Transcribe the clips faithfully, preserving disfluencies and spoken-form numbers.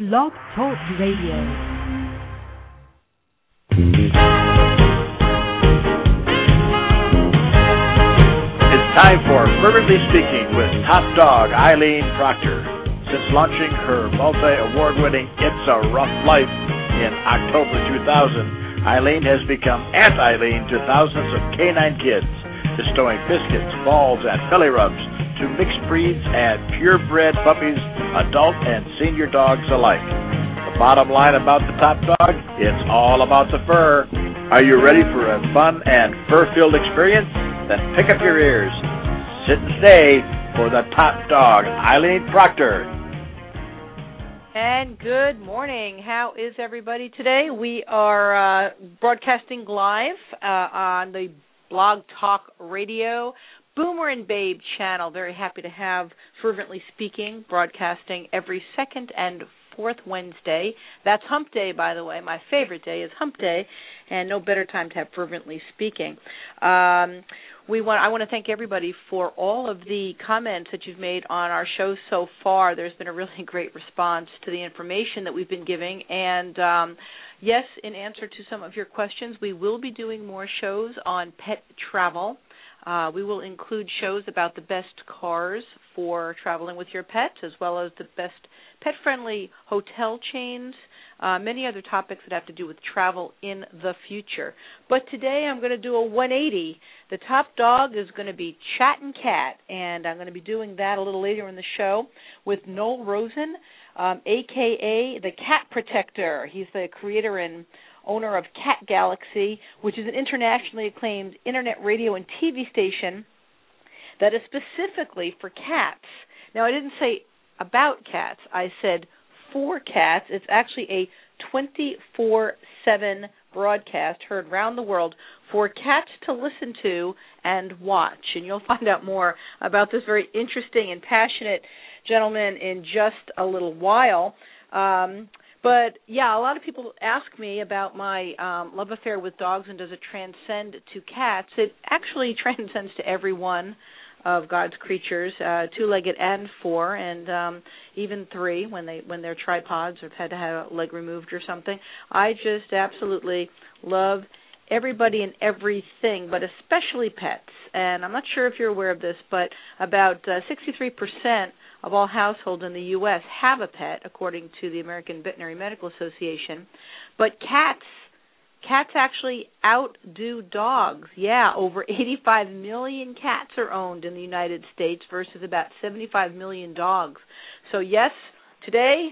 Blog Talk Radio. Time for Fervently Speaking with top dog Eileen Proctor. Since launching her multi-award-winning It's a Rough Life in October two thousand, Eileen has become Aunt Eileen to thousands of canine kids, bestowing biscuits, balls, and belly rubs to mixed breeds and purebred puppies, adult and senior dogs alike. The bottom line about the top dog, it's all about the fur. Are you ready for a fun and fur-filled experience? Then pick up your ears, sit and stay for the top dog, Eileen Proctor. And good morning. How is everybody today? We are uh, broadcasting live uh, on the Blog Talk Radio Boomer and Babe channel. Very happy to have Fervently Speaking broadcasting every second and fourth Wednesday. That's Hump Day, by the way. My favorite day is Hump Day, and no better time to have Fervently Speaking. Um, we want. I want to thank everybody for all of the comments that you've made on our show so far. There's been a really great response to the information that we've been giving, and um, yes, in answer to some of your questions, we will be doing more shows on pet travel. Uh, we will include shows about the best cars for traveling with your pet, as well as the best pet-friendly hotel chains, uh, many other topics that have to do with travel in the future. But today I'm going to do a one eighty. The top dog is going to be Chattin' Cat, and I'm going to be doing that a little later in the show with Noel Rosen, um, a k a the Cat Protector. He's the creator and owner of Cat Galaxy, which is an internationally acclaimed internet radio and T V station that is specifically for cats. Now, I didn't say about cats. I said for cats. It's actually a twenty-four seven broadcast heard around the world for cats to listen to and watch. And you'll find out more about this very interesting and passionate gentleman in just a little while. Um, But, yeah, a lot of people ask me about my um, love affair with dogs and does it transcend to cats. It actually transcends to every one of God's creatures, uh, two-legged and four, and um, even three when, they, when they're tripods or have had to have a leg removed or something. I just absolutely love everybody and everything, but especially pets. And I'm not sure if you're aware of this, but about uh, sixty-three percent of all households in the U S have a pet, according to the American Veterinary Medical Association. But cats, cats actually outdo dogs. Yeah, over eighty-five million cats are owned in the United States versus about seventy-five million dogs. So yes, today,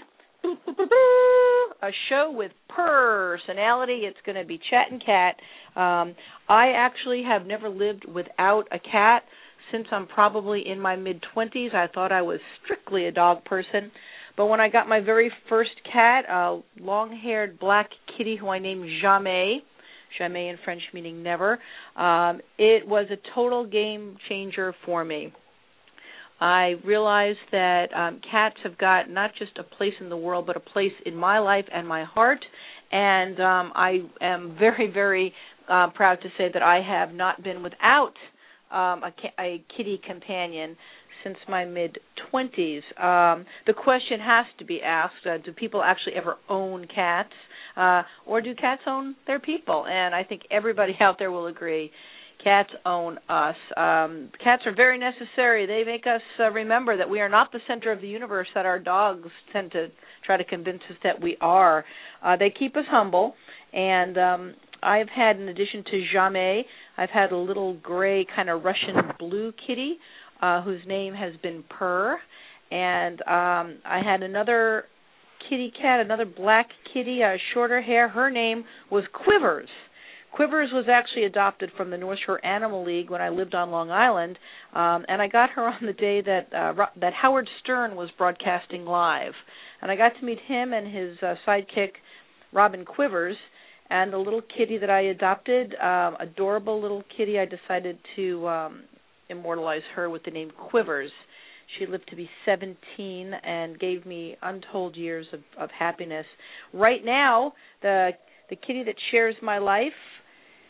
a show with personality. It's going to be Chattin' Cat. Um, I actually have never lived without a cat. Since I'm probably in my mid-twenties, I thought I was strictly a dog person. But when I got my very first cat, a long-haired black kitty who I named Jamais, Jamais in French meaning never, um, it was a total game changer for me. I realized that um, cats have got not just a place in the world, but a place in my life and my heart. And um, I am very, very uh, proud to say that I have not been without Um, a, a kitty companion since my mid-twenties. Um, the question has to be asked, uh, do people actually ever own cats, uh, or do cats own their people? And I think everybody out there will agree, cats own us. Um, cats are very necessary. They make us uh, remember that we are not the center of the universe that our dogs tend to try to convince us that we are. Uh, they keep us humble, and um, I've had, in addition to Jamais, I've had a little gray kind of Russian blue kitty uh, whose name has been Purr. And um, I had another kitty cat, another black kitty, uh, shorter hair. Her name was Quivers. Quivers was actually adopted from the North Shore Animal League when I lived on Long Island, um, and I got her on the day that uh, Ro- that Howard Stern was broadcasting live. And I got to meet him and his uh, sidekick, Robin Quivers. And the little kitty that I adopted, um, adorable little kitty, I decided to um, immortalize her with the name Quivers. She lived to be seventeen and gave me untold years of, of happiness. Right now, the the kitty that shares my life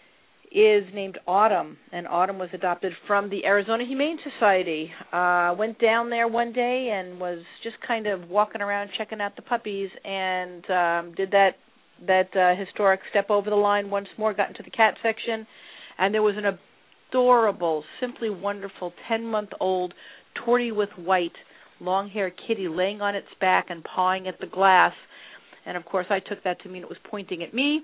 is named Autumn, and Autumn was adopted from the Arizona Humane Society. Uh, went down there one day and was just kind of walking around checking out the puppies, and um, did that that uh, historic step over the line once more, got into the cat section, and there was an adorable, simply wonderful ten-month-old tortie with white, long-haired kitty laying on its back and pawing at the glass. And, of course, I took that to mean it was pointing at me.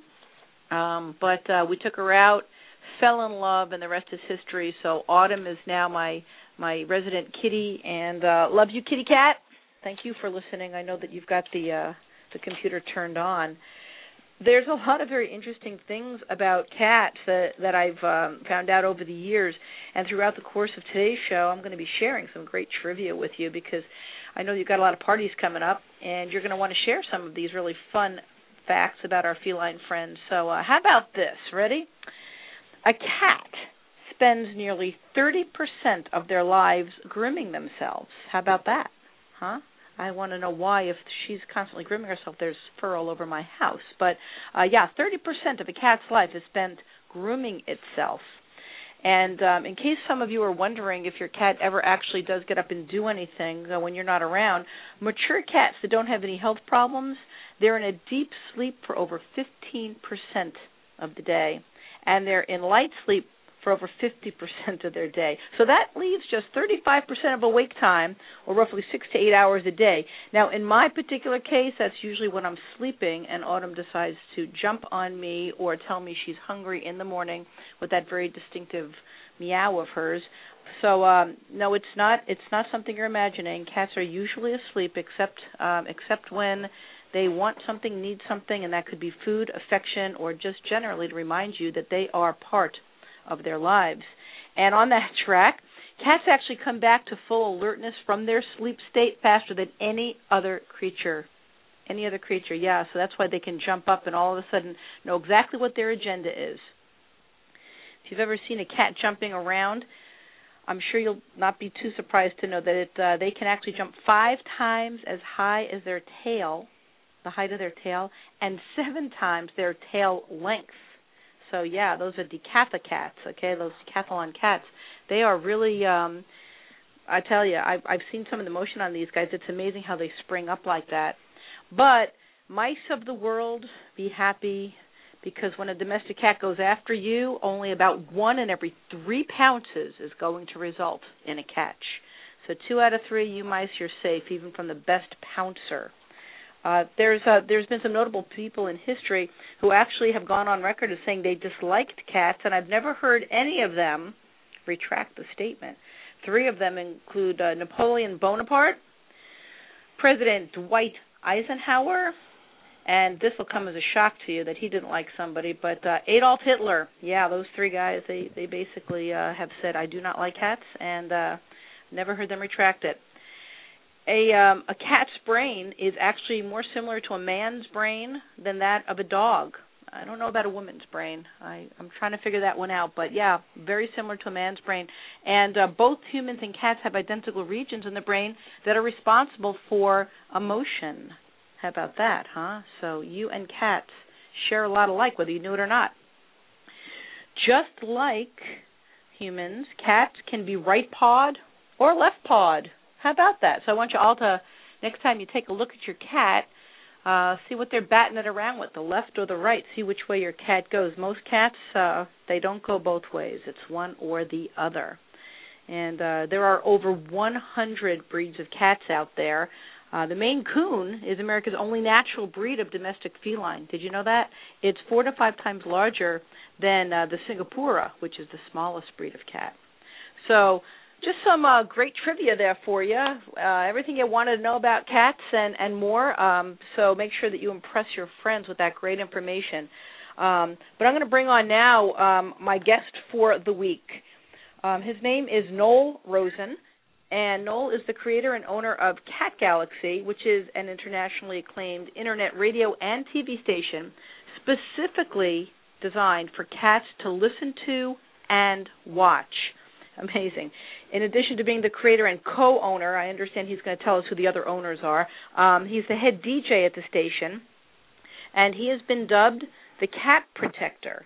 Um, but uh, we took her out, fell in love, and the rest is history. So Autumn is now my my resident kitty, and uh, love you, kitty cat. Thank you for listening. I know that you've got the uh, the computer turned on. There's a lot of very interesting things about cats that, that I've um, found out over the years, and throughout the course of today's show, I'm going to be sharing some great trivia with you because I know you've got a lot of parties coming up, and you're going to want to share some of these really fun facts about our feline friends. So uh, how about this? Ready? A cat spends nearly thirty percent of their lives grooming themselves. How about that? Huh? I want to know why, if she's constantly grooming herself, there's fur all over my house. But, uh, yeah, thirty percent of a cat's life is spent grooming itself. And um, in case some of you are wondering if your cat ever actually does get up and do anything uh, when you're not around, mature cats that don't have any health problems, they're in a deep sleep for over fifteen percent of the day. And they're in light sleep for over fifty percent of their day. So that leaves just thirty-five percent of awake time, or roughly six to eight hours a day. Now, in my particular case, that's usually when I'm sleeping and Autumn decides to jump on me or tell me she's hungry in the morning with that very distinctive meow of hers. So, um, no, it's not It's not something you're imagining. Cats are usually asleep except um, except when they want something, need something, and that could be food, affection, or just generally to remind you that they are part of their lives. And on that track, cats actually come back to full alertness from their sleep state faster than any other creature. Any other creature, yeah. So that's why they can jump up and all of a sudden know exactly what their agenda is. If you've ever seen a cat jumping around, I'm sure you'll not be too surprised to know that it, uh, they can actually jump five times as high as their tail, the height of their tail, and seven times their tail length. So, yeah, those are decathlon cats, okay, those decathlon cats. They are really, um, I tell you, I've, I've seen some of the motion on these guys. It's amazing how they spring up like that. But mice of the world, be happy, because when a domestic cat goes after you, only about one in every three pounces is going to result in a catch. So two out of three, you mice, you're safe, even from the best pouncer. Uh, there's uh, there's been some notable people in history who actually have gone on record as saying they disliked cats, and I've never heard any of them retract the statement. Three of them include uh, Napoleon Bonaparte, President Dwight Eisenhower, and this will come as a shock to you that he didn't like somebody, but uh, Adolf Hitler. Yeah, those three guys, they, they basically uh, have said, I do not like cats, and uh, never heard them retract it. A um, a cat's brain is actually more similar to a man's brain than that of a dog. I don't know about a woman's brain. I, I'm trying to figure that one out. But, yeah, very similar to a man's brain. And uh, both humans and cats have identical regions in the brain that are responsible for emotion. How about that, huh? So you and cats share a lot alike, whether you knew it or not. Just like humans, cats can be right-pawed or left-pawed. How about that? So I want you all to, next time you take a look at your cat, uh, see what they're batting it around with, the left or the right. See which way your cat goes. Most cats, uh, they don't go both ways. It's one or the other. And uh, there are over one hundred breeds of cats out there. Uh, the Maine Coon is America's only natural breed of domestic feline. Did you know that? It's four to five times larger than uh, the Singapura, which is the smallest breed of cat. So just some uh, great trivia there for you, uh, everything you wanted to know about cats and, and more, um, so make sure that you impress your friends with that great information. Um, but I'm going to bring on now um, my guest for the week. Um, his name is Noel Rosen, and Noel is the creator and owner of Cat Galaxy, which is an internationally acclaimed internet radio and T V station specifically designed for cats to listen to and watch. Amazing. In addition to being the creator and co-owner, I understand he's going to tell us who the other owners are. Um, he's the head D J at the station, and he has been dubbed the Cat Protector.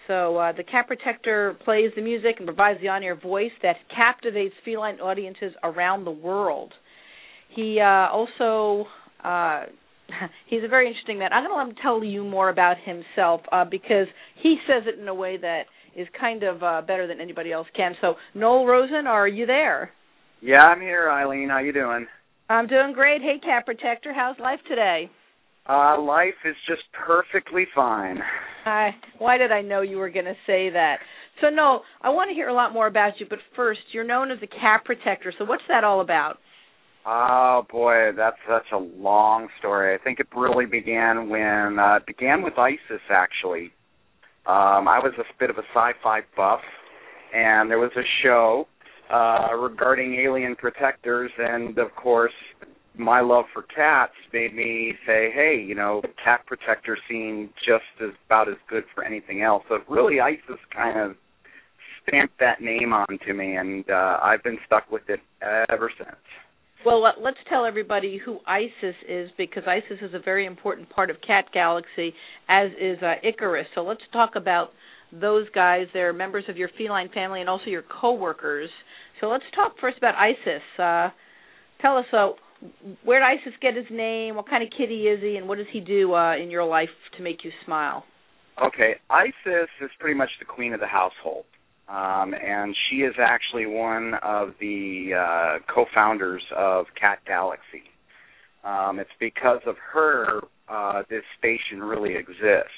So uh, the Cat Protector plays the music and provides the on-air voice that captivates feline audiences around the world. He uh, also, uh, he's a very interesting man. I'm going to let him tell you more about himself uh, because he says it in a way that is kind of uh, better than anybody else can. So, Noel Rosen, are you there? Yeah, I'm here, Eileen. How you doing? I'm doing great. Hey, Cat Protector, how's life today? Uh, life is just perfectly fine. Hi. Why did I know you were going to say that? So, Noel, I want to hear a lot more about you, but first, you're known as the Cat Protector. So what's that all about? Oh, boy, that's such a long story. I think it really began when, uh, it began with ISIS, actually. Um, I was a bit of a sci-fi buff, and there was a show uh, regarding alien protectors, and, of course, my love for cats made me say, hey, you know, Cat Protector seemed just as about as good for anything else. So really ISIS kind of stamped that name onto me, and uh, I've been stuck with it ever since. Well, let's tell everybody who ISIS is, because ISIS is a very important part of Cat Galaxy, as is uh, Icarus. So let's talk about those guys. They're members of your feline family and also your coworkers. So let's talk first about ISIS. Uh, tell us, uh, where did ISIS get his name? What kind of kitty is he, and what does he do uh, in your life to make you smile? Okay, ISIS is pretty much the queen of the household. Um, and she is actually one of the uh, co-founders of Cat Galaxy. Um, it's because of her uh, this station really exists.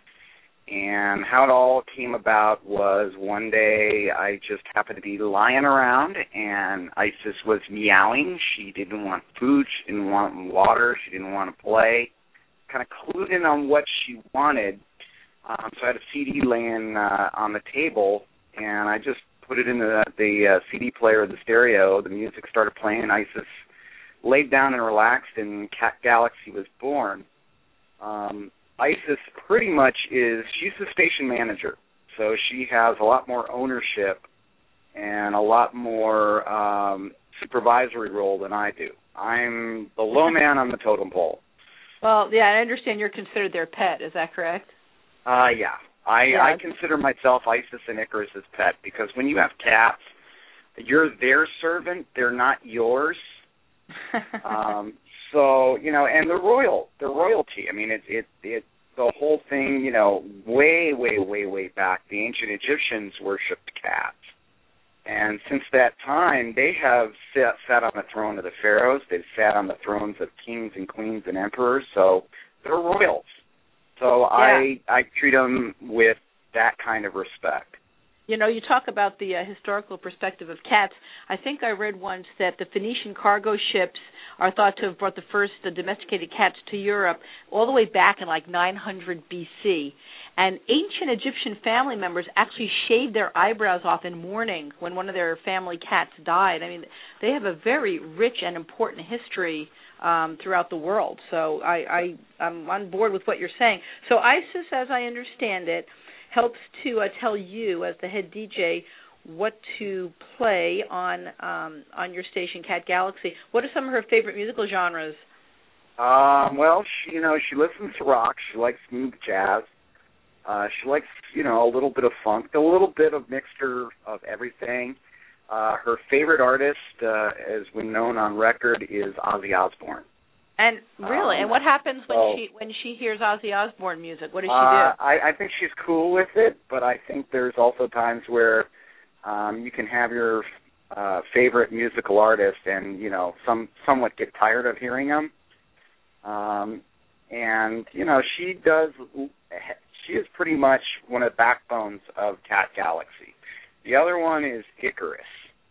And how it all came about was one day I just happened to be lying around, and Isis was meowing. She didn't want food. She didn't want water. She didn't want to play. Kind of clued in on what she wanted. Um, so I had a C D laying uh, on the table, and I just put it in the, the uh, C D player of the stereo. The music started playing. Isis laid down and relaxed, and Cat Galaxy was born. Um, Isis pretty much is, she's the station manager, so she has a lot more ownership and a lot more um, supervisory role than I do. I'm the low man on the totem pole. Well, yeah, I understand you're considered their pet. Is that correct? Uh, yeah. I, yeah. I consider myself Isis and Icarus's pet, because when you have cats, you're their servant, they're not yours. um, so, you know, and they're royal. They're royalty. I mean, it, it, it, the whole thing, you know, way, way, way, way back, the ancient Egyptians worshipped cats. And since that time, they have sat, sat on the throne of the pharaohs. They've sat on the thrones of kings and queens and emperors. So they're royals. So yeah. I I treat them with that kind of respect. You know, you talk about the uh, historical perspective of cats. I think I read once that the Phoenician cargo ships are thought to have brought the first uh, domesticated cats to Europe all the way back in like nine hundred B C. And ancient Egyptian family members actually shaved their eyebrows off in mourning when one of their family cats died. I mean, they have a very rich and important history um, throughout the world. So I, I, I'm on board with what you're saying. So ISIS, as I understand it, helps to uh, tell you, as the head D J, what to play on um, on your station, Cat Galaxy. What are some of her favorite musical genres? Um, well, she, you know, she listens to rock. She likes smooth jazz. Uh, she likes, you know, a little bit of funk, a little bit of mixture of everything. Uh, her favorite artist, uh, as when known on record, is Ozzy Osbourne. And really, um, and what happens when so, she when she hears Ozzy Osbourne music? What does she uh, do? I, I think she's cool with it, but I think there's also times where um, you can have your uh, favorite musical artist, and you know, some somewhat get tired of hearing them. Um, and you know, she does. She is pretty much one of the backbones of Cat Galaxy. The other one is Icarus.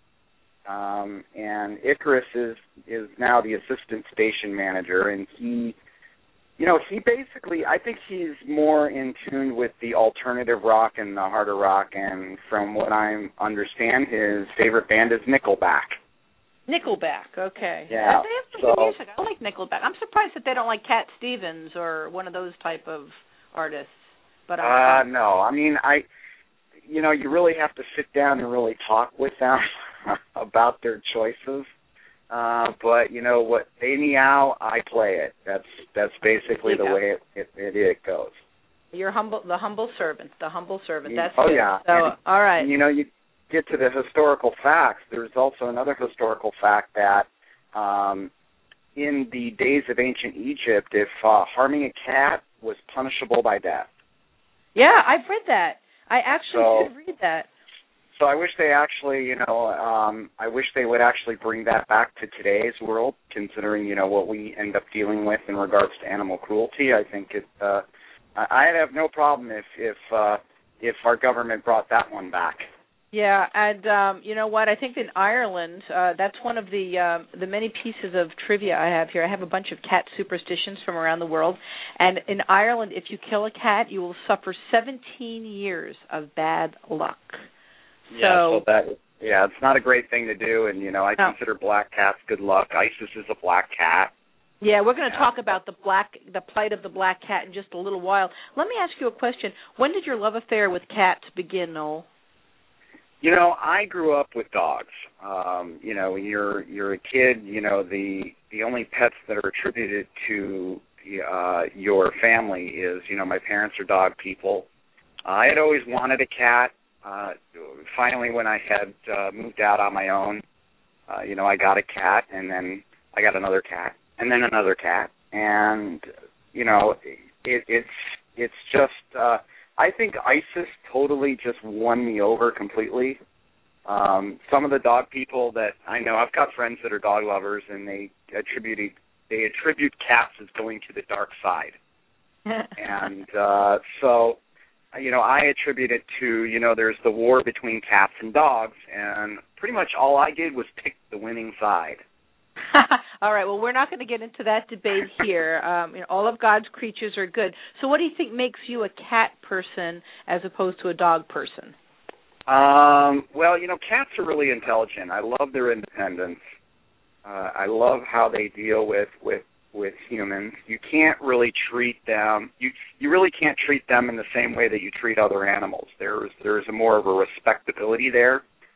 Um, and Icarus is, is now the assistant station manager, and he, you know, he basically, I think he's more in tune with the alternative rock and the harder rock, and from what I understand, his favorite band is Nickelback. Nickelback, okay. Yeah. They have some so, good music. I like Nickelback. I'm surprised that they don't like Cat Stevens or one of those type of artists. But uh, no, I mean, I, you know, you really have to sit down and really talk with them about their choices. Uh, but you know what? They meow, I play it. That's that's basically the way it, it, it, it goes. You're humble, the humble servant, the humble servant. That's oh good. yeah. So, and, all right. And, you know, you get to the historical facts. There's also another historical fact that um, in the days of ancient Egypt, if uh, harming a cat was punishable by death. Yeah, I've read that. I actually so, did read that. So I wish they actually, you know, um, I wish they would actually bring that back to today's world, considering, you know, what we end up dealing with in regards to animal cruelty. I think it. Uh, I'd have no problem if if uh, if our government brought that one back. Yeah, and um, you know what? I think in Ireland, uh, that's one of the uh, the many pieces of trivia I have here. I have a bunch of cat superstitions from around the world, and in Ireland, if you kill a cat, you will suffer seventeen years of bad luck. Yeah, so, so that yeah, it's not a great thing to do, and you know I no. consider black cats good luck. Isis is a black cat. Yeah, we're going to yeah. talk about the black, the plight of the black cat in just a little while. Let me ask you a question. When did your love affair with cats begin, Noel? You know, I grew up with dogs. Um, you know, when you're you're a kid, you know the the only pets that are attributed to uh, your family is, you know, my parents are dog people. Uh, I had always wanted a cat. Uh, finally, when I had uh, moved out on my own, uh, you know, I got a cat, and then I got another cat, and then another cat, and you know, it, it's it's just. Uh, I think Isis totally just won me over completely. Um, some of the dog people that I know, I've got friends that are dog lovers, and they attribute they attribute cats as going to the dark side, and uh, so. You know, I attribute it to, you know, there's the war between cats and dogs, and pretty much all I did was pick the winning side. All right, well, we're not going to get into that debate here. Um, you know, all of God's creatures are good. So what do you think makes you a cat person as opposed to a dog person? Um, well, you know, cats are really intelligent. I love their independence. Uh, I love how they deal with, with with humans. You can't really treat them, you you really can't treat them in the same way that you treat other animals. There's there's a more of a respectability there.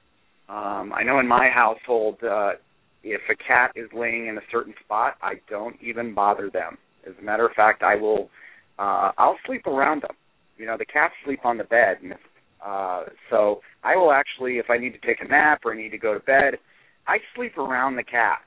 Um, I know in my household, uh, if a cat is laying in a certain spot, I don't even bother them. As a matter of fact, I will, uh, I'll sleep around them. You know, the cats sleep on the bed, and if, uh, so I will actually, if I need to take a nap or I need to go to bed, I sleep around the cats.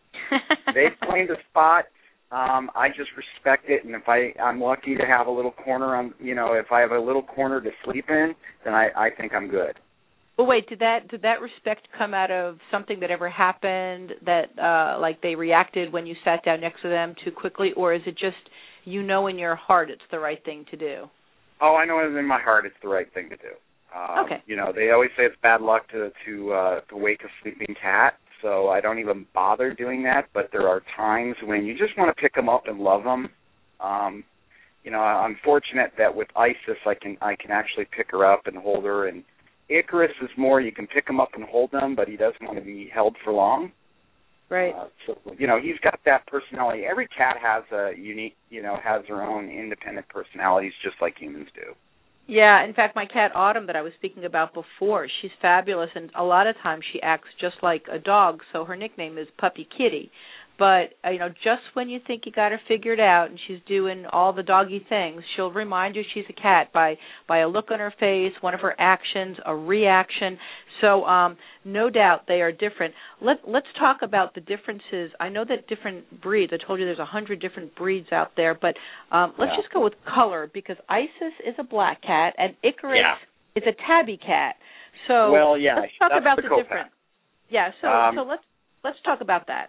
They've claimed a spot. Um, I just respect it, and if I, I'm lucky to have a little corner on, you know, if I have a little corner to sleep in, then I, I think I'm good. Well, wait, did that did that respect come out of something that ever happened that, uh, like they reacted when you sat down next to them too quickly, or is it just you know in your heart it's the right thing to do? Oh, I know in my heart it's the right thing to do. Um, okay. You know, they always say it's bad luck to to uh, to wake a sleeping cat. So I don't even bother doing that, but there are times when you just want to pick them up and love them. Um, you know, I'm fortunate that with Isis, I can I can actually pick her up and hold her. And Icarus is more you can pick him up and hold them, but he doesn't want to be held for long. Right. Uh, so you know, he's got that personality. Every cat has a unique, you know, has their own independent personalities, just like humans do. Yeah, in fact, my cat Autumn that I was speaking about before, she's fabulous, and a lot of times she acts just like a dog, so her nickname is Puppy Kitty. But, uh, you know, just when you think you got her figured out and she's doing all the doggy things, she'll remind you she's a cat by, by a look on her face, one of her actions, a reaction. So um, no doubt they are different. Let, let's talk about the differences. I know that different breeds, I told you there's a hundred different breeds out there, but um, let's yeah. just go with color, because Isis is a black cat and Icarus yeah. is a tabby cat. So well, yeah, let's talk that's about the, the copac. difference. Yeah, so um, so let's let's talk about that.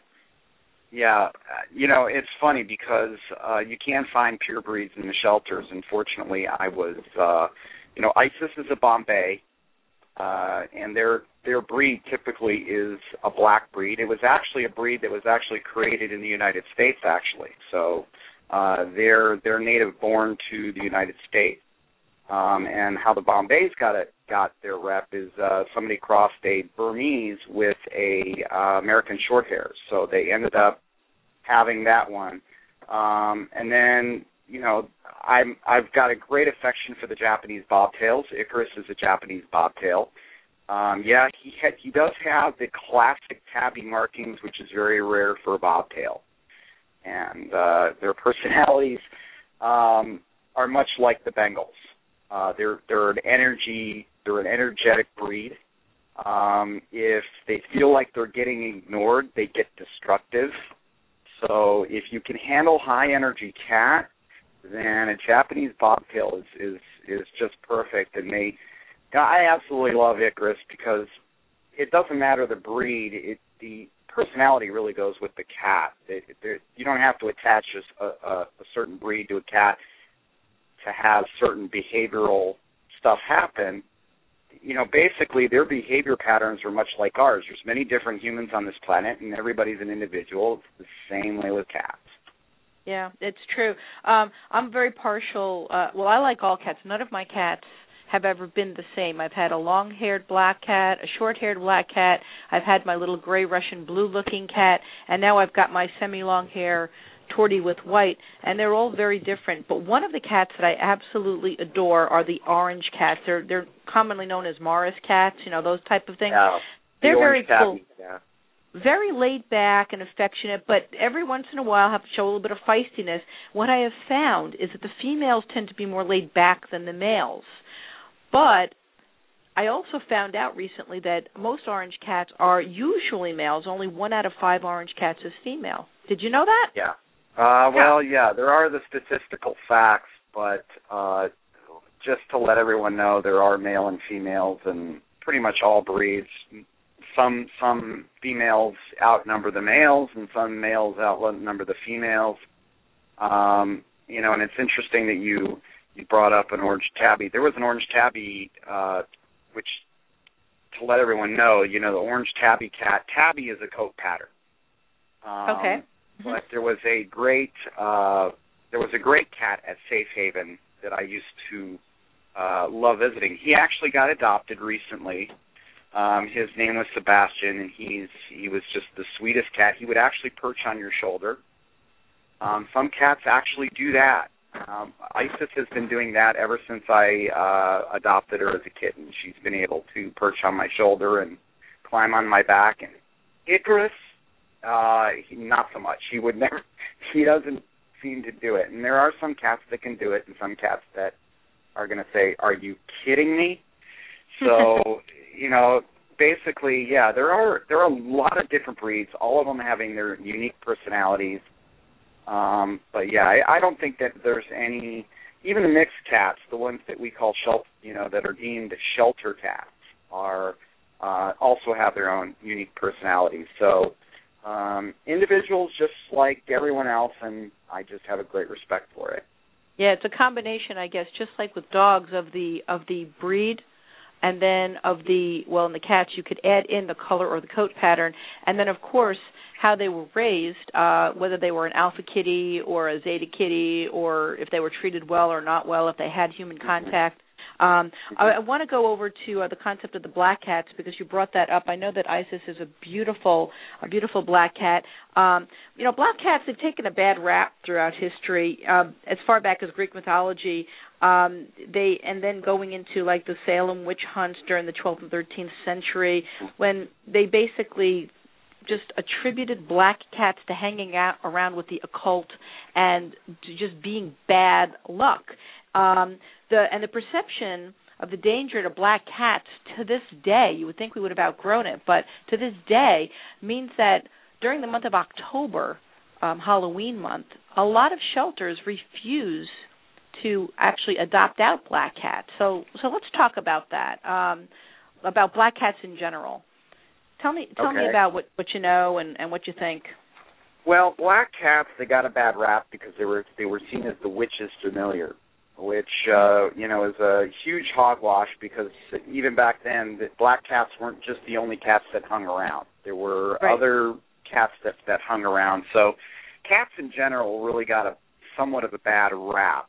Yeah, you know, it's funny because uh, you can find pure breeds in the shelters. Unfortunately, I was, uh, you know, Isis is a Bombay, uh, and their their breed typically is a black breed. It was actually a breed that was actually created in the United States, actually. So uh, they're they're native born to the United States. Um, and how the Bombays got it got their rep is uh, somebody crossed a Burmese with a uh, American Shorthairs, so they ended up having that one. Um, and then, you know, I'm I've got a great affection for the Japanese bobtails. Icarus is a Japanese bobtail. Um, yeah, he had, he does have the classic tabby markings, which is very rare for a bobtail, and uh, their personalities. Um, are much like the Bengals. Uh, they're they're an energy they're an energetic breed. Um, if they feel like they're getting ignored, they get destructive. So if you can handle high energy cat, then a Japanese bobtail is is is just perfect. And they, I absolutely love Icarus because it doesn't matter the breed. It, the personality really goes with the cat. It, it, you don't have to attach a, a, a certain breed to a cat to have certain behavioral stuff happen. You know, basically their behavior patterns are much like ours. There's many different humans on this planet, and everybody's an individual. It's the same way with cats. Yeah, it's true. Um, I'm very partial. Uh, well, I like all cats. None of my cats have ever been the same. I've had a long-haired black cat, a short-haired black cat. I've had my little gray Russian blue-looking cat, and now I've got my semi-long hair tortie with white, and they're all very different. But one of the cats that I absolutely adore are the orange cats. They're they're commonly known as Morris cats, you know, those type of things. Yeah, they're the very cool. Tabby, yeah. Very laid back and affectionate, but every once in a while have to show a little bit of feistiness. What I have found is that the females tend to be more laid back than the males. But I also found out recently that most orange cats are usually males. Only one out of five orange cats is female. Did you know that? Yeah. Uh, well, yeah, there are the statistical facts, but uh, just to let everyone know, there are male and females in pretty much all breeds. Some some females outnumber the males, and some males outnumber the females. Um, you know, and it's interesting that you you brought up an orange tabby. There was an orange tabby, uh, which, to let everyone know, you know, the orange tabby cat. Tabby is a coat pattern. Um, okay. But there was a great uh, there was a great cat at Safe Haven that I used to uh, love visiting. He actually got adopted recently. Um, his name was Sebastian, and he's he was just the sweetest cat. He would actually perch on your shoulder. Um, some cats actually do that. Um, Isis has been doing that ever since I uh, adopted her as a kitten. She's been able to perch on my shoulder and climb on my back. And Icarus, uh, he, not so much. He would never. He doesn't seem to do it. And there are some cats that can do it, and some cats that are going to say, "Are you kidding me?" So, you know, basically, yeah, there are there are a lot of different breeds, all of them having their unique personalities. Um, but yeah, I, I don't think that there's any, even the mixed cats, the ones that we call shelter, you know, that are deemed shelter cats, are uh, also have their own unique personalities. So um, individuals just like everyone else, and I just have a great respect for it. Yeah, it's a combination, I guess, just like with dogs of the of the breed. And then of the, well, in the cats, you could add in the color or the coat pattern. And then, of course, how they were raised, uh, whether they were an alpha kitty or a zeta kitty, or if they were treated well or not well, if they had human contact. Um, I, I want to go over to uh, the concept of the black cats because you brought that up. I know that Isis is a beautiful, a beautiful black cat. Um, you know, black cats, they've taken a bad rap throughout history, um, as far back as Greek mythology. Um, they and then going into like the Salem witch hunts during the twelfth and thirteenth century, when they basically just attributed black cats to hanging out around with the occult and to just being bad luck. Um, the and the perception of the danger to black cats to this day, you would think we would have outgrown it, but to this day means that during the month of October, um, Halloween month, a lot of shelters refuse to actually adopt out black cats. So so let's talk about that, um, about black cats in general. Tell me tell okay. me about what, what you know and, and what you think. Well, black cats, they got a bad rap because they were they were seen as the witch's familiar, which, uh, you know, is a huge hogwash because even back then, the black cats weren't just the only cats that hung around. There were right. other cats that, that hung around. So cats in general really got a somewhat of a bad rap.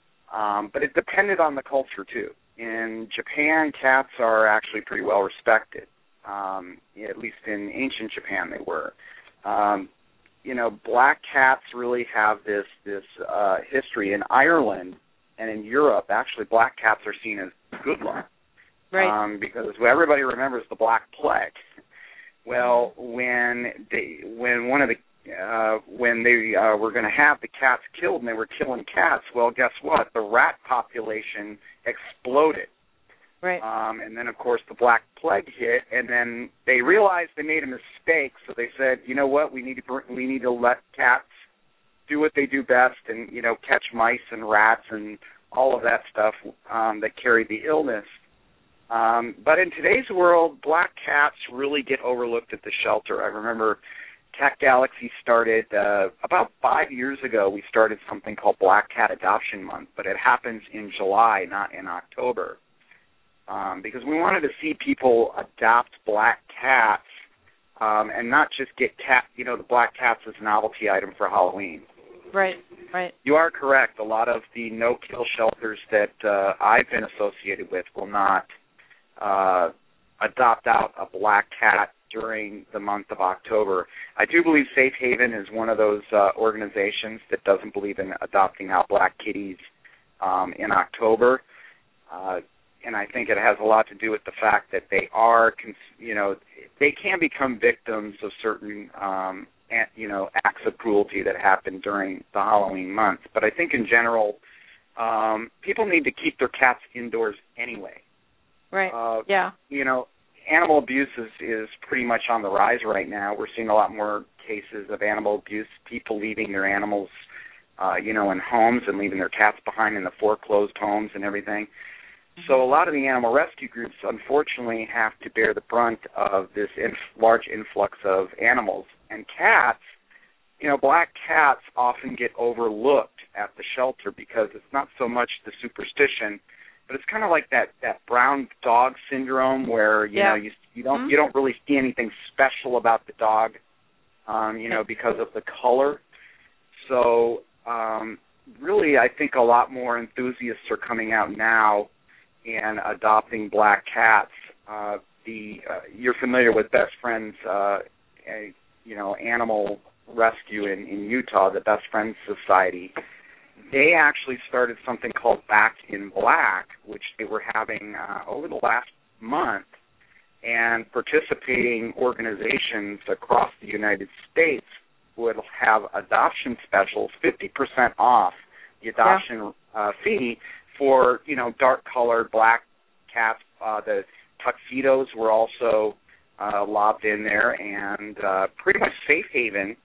Um, but it depended on the culture, too. In Japan, cats are actually pretty well respected. Um, at least in ancient Japan, they were. Um, you know, black cats really have this this uh, history. In Ireland and in Europe, actually, black cats are seen as good luck. Right. Um, because everybody remembers the Black Plague. Well, when they, when one of the uh, when they uh, were going to have the cats killed and they were killing cats, well, guess what? The rat population exploded. Right. Um, and then, of course, the Black Plague hit, and then they realized they made a mistake, so they said, you know what, we need to br- we need to let cats do what they do best and, you know, catch mice and rats and all of that stuff um, that carry the illness. Um, but in today's world, black cats really get overlooked at the shelter. I remember Cat Galaxy started uh, about five years ago. We started something called Black Cat Adoption Month, but it happens in July, not in October, um, because we wanted to see people adopt black cats um, and not just get cat, you know, the black cats as a novelty item for Halloween. Right, right. You are correct. A lot of the no-kill shelters that uh, I've been associated with will not uh, adopt out a black cat during the month of October. I do believe Safe Haven is one of those uh, organizations that doesn't believe in adopting out black kitties um, in October, uh, and I think it has a lot to do with the fact that they are, you know, they can become victims of certain, um, you know, acts of cruelty that happen during the Halloween month. But I think in general, um, people need to keep their cats indoors anyway. Right. Uh, yeah. You know, animal abuse is, is pretty much on the rise right now. We're seeing a lot more cases of animal abuse, people leaving their animals, uh, you know, in homes and leaving their cats behind in the foreclosed homes and everything. Mm-hmm. So a lot of the animal rescue groups, unfortunately, have to bear the brunt of this inf- large influx of animals. And cats, you know, black cats often get overlooked at the shelter because it's not so much the superstition, but it's kind of like that, that brown dog syndrome where, you yeah. know, you you don't mm-hmm. you don't really see anything special about the dog, um, you know, because of the color. So um, really, I think a lot more enthusiasts are coming out now and adopting black cats. Uh, the uh, you're familiar with Best Friends, uh, a, you know, animal rescue in, in Utah, the Best Friends Society. They actually started something called Back in Black, which they were having uh, over the last month, and participating organizations across the United States would have adoption specials, fifty percent off the adoption yeah. uh, fee for, you know, dark-colored black cats. Uh, the tuxedos were also uh, lobbed in there, and uh, pretty much Safe Haven,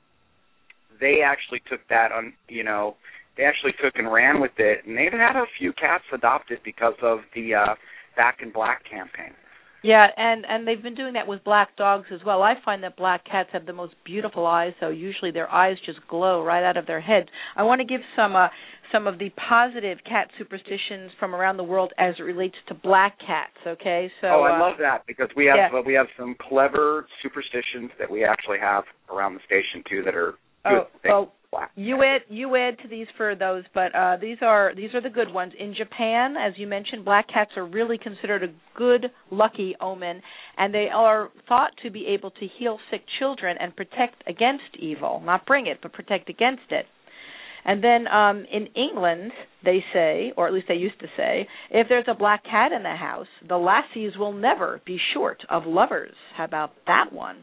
they actually took that on, you know, they actually took and ran with it, and they've had a few cats adopted because of the uh, Back in Black campaign. Yeah, and, and they've been doing that with black dogs as well. I find that black cats have the most beautiful eyes, so usually their eyes just glow right out of their heads. I want to give some uh, some of the positive cat superstitions from around the world as it relates to black cats, okay? So, oh, I uh, love that, because we have yeah. uh, we have some clever superstitions that we actually have around the station, too, that are good. Oh, oh. You add you add to these for those, but uh, these are these are the good ones. In Japan, as you mentioned, black cats are really considered a good, lucky omen, and they are thought to be able to heal sick children and protect against evil, not bring it, but protect against it. And then um, in England, they say, or at least they used to say, if there's a black cat in the house, the lassies will never be short of lovers. How about that one?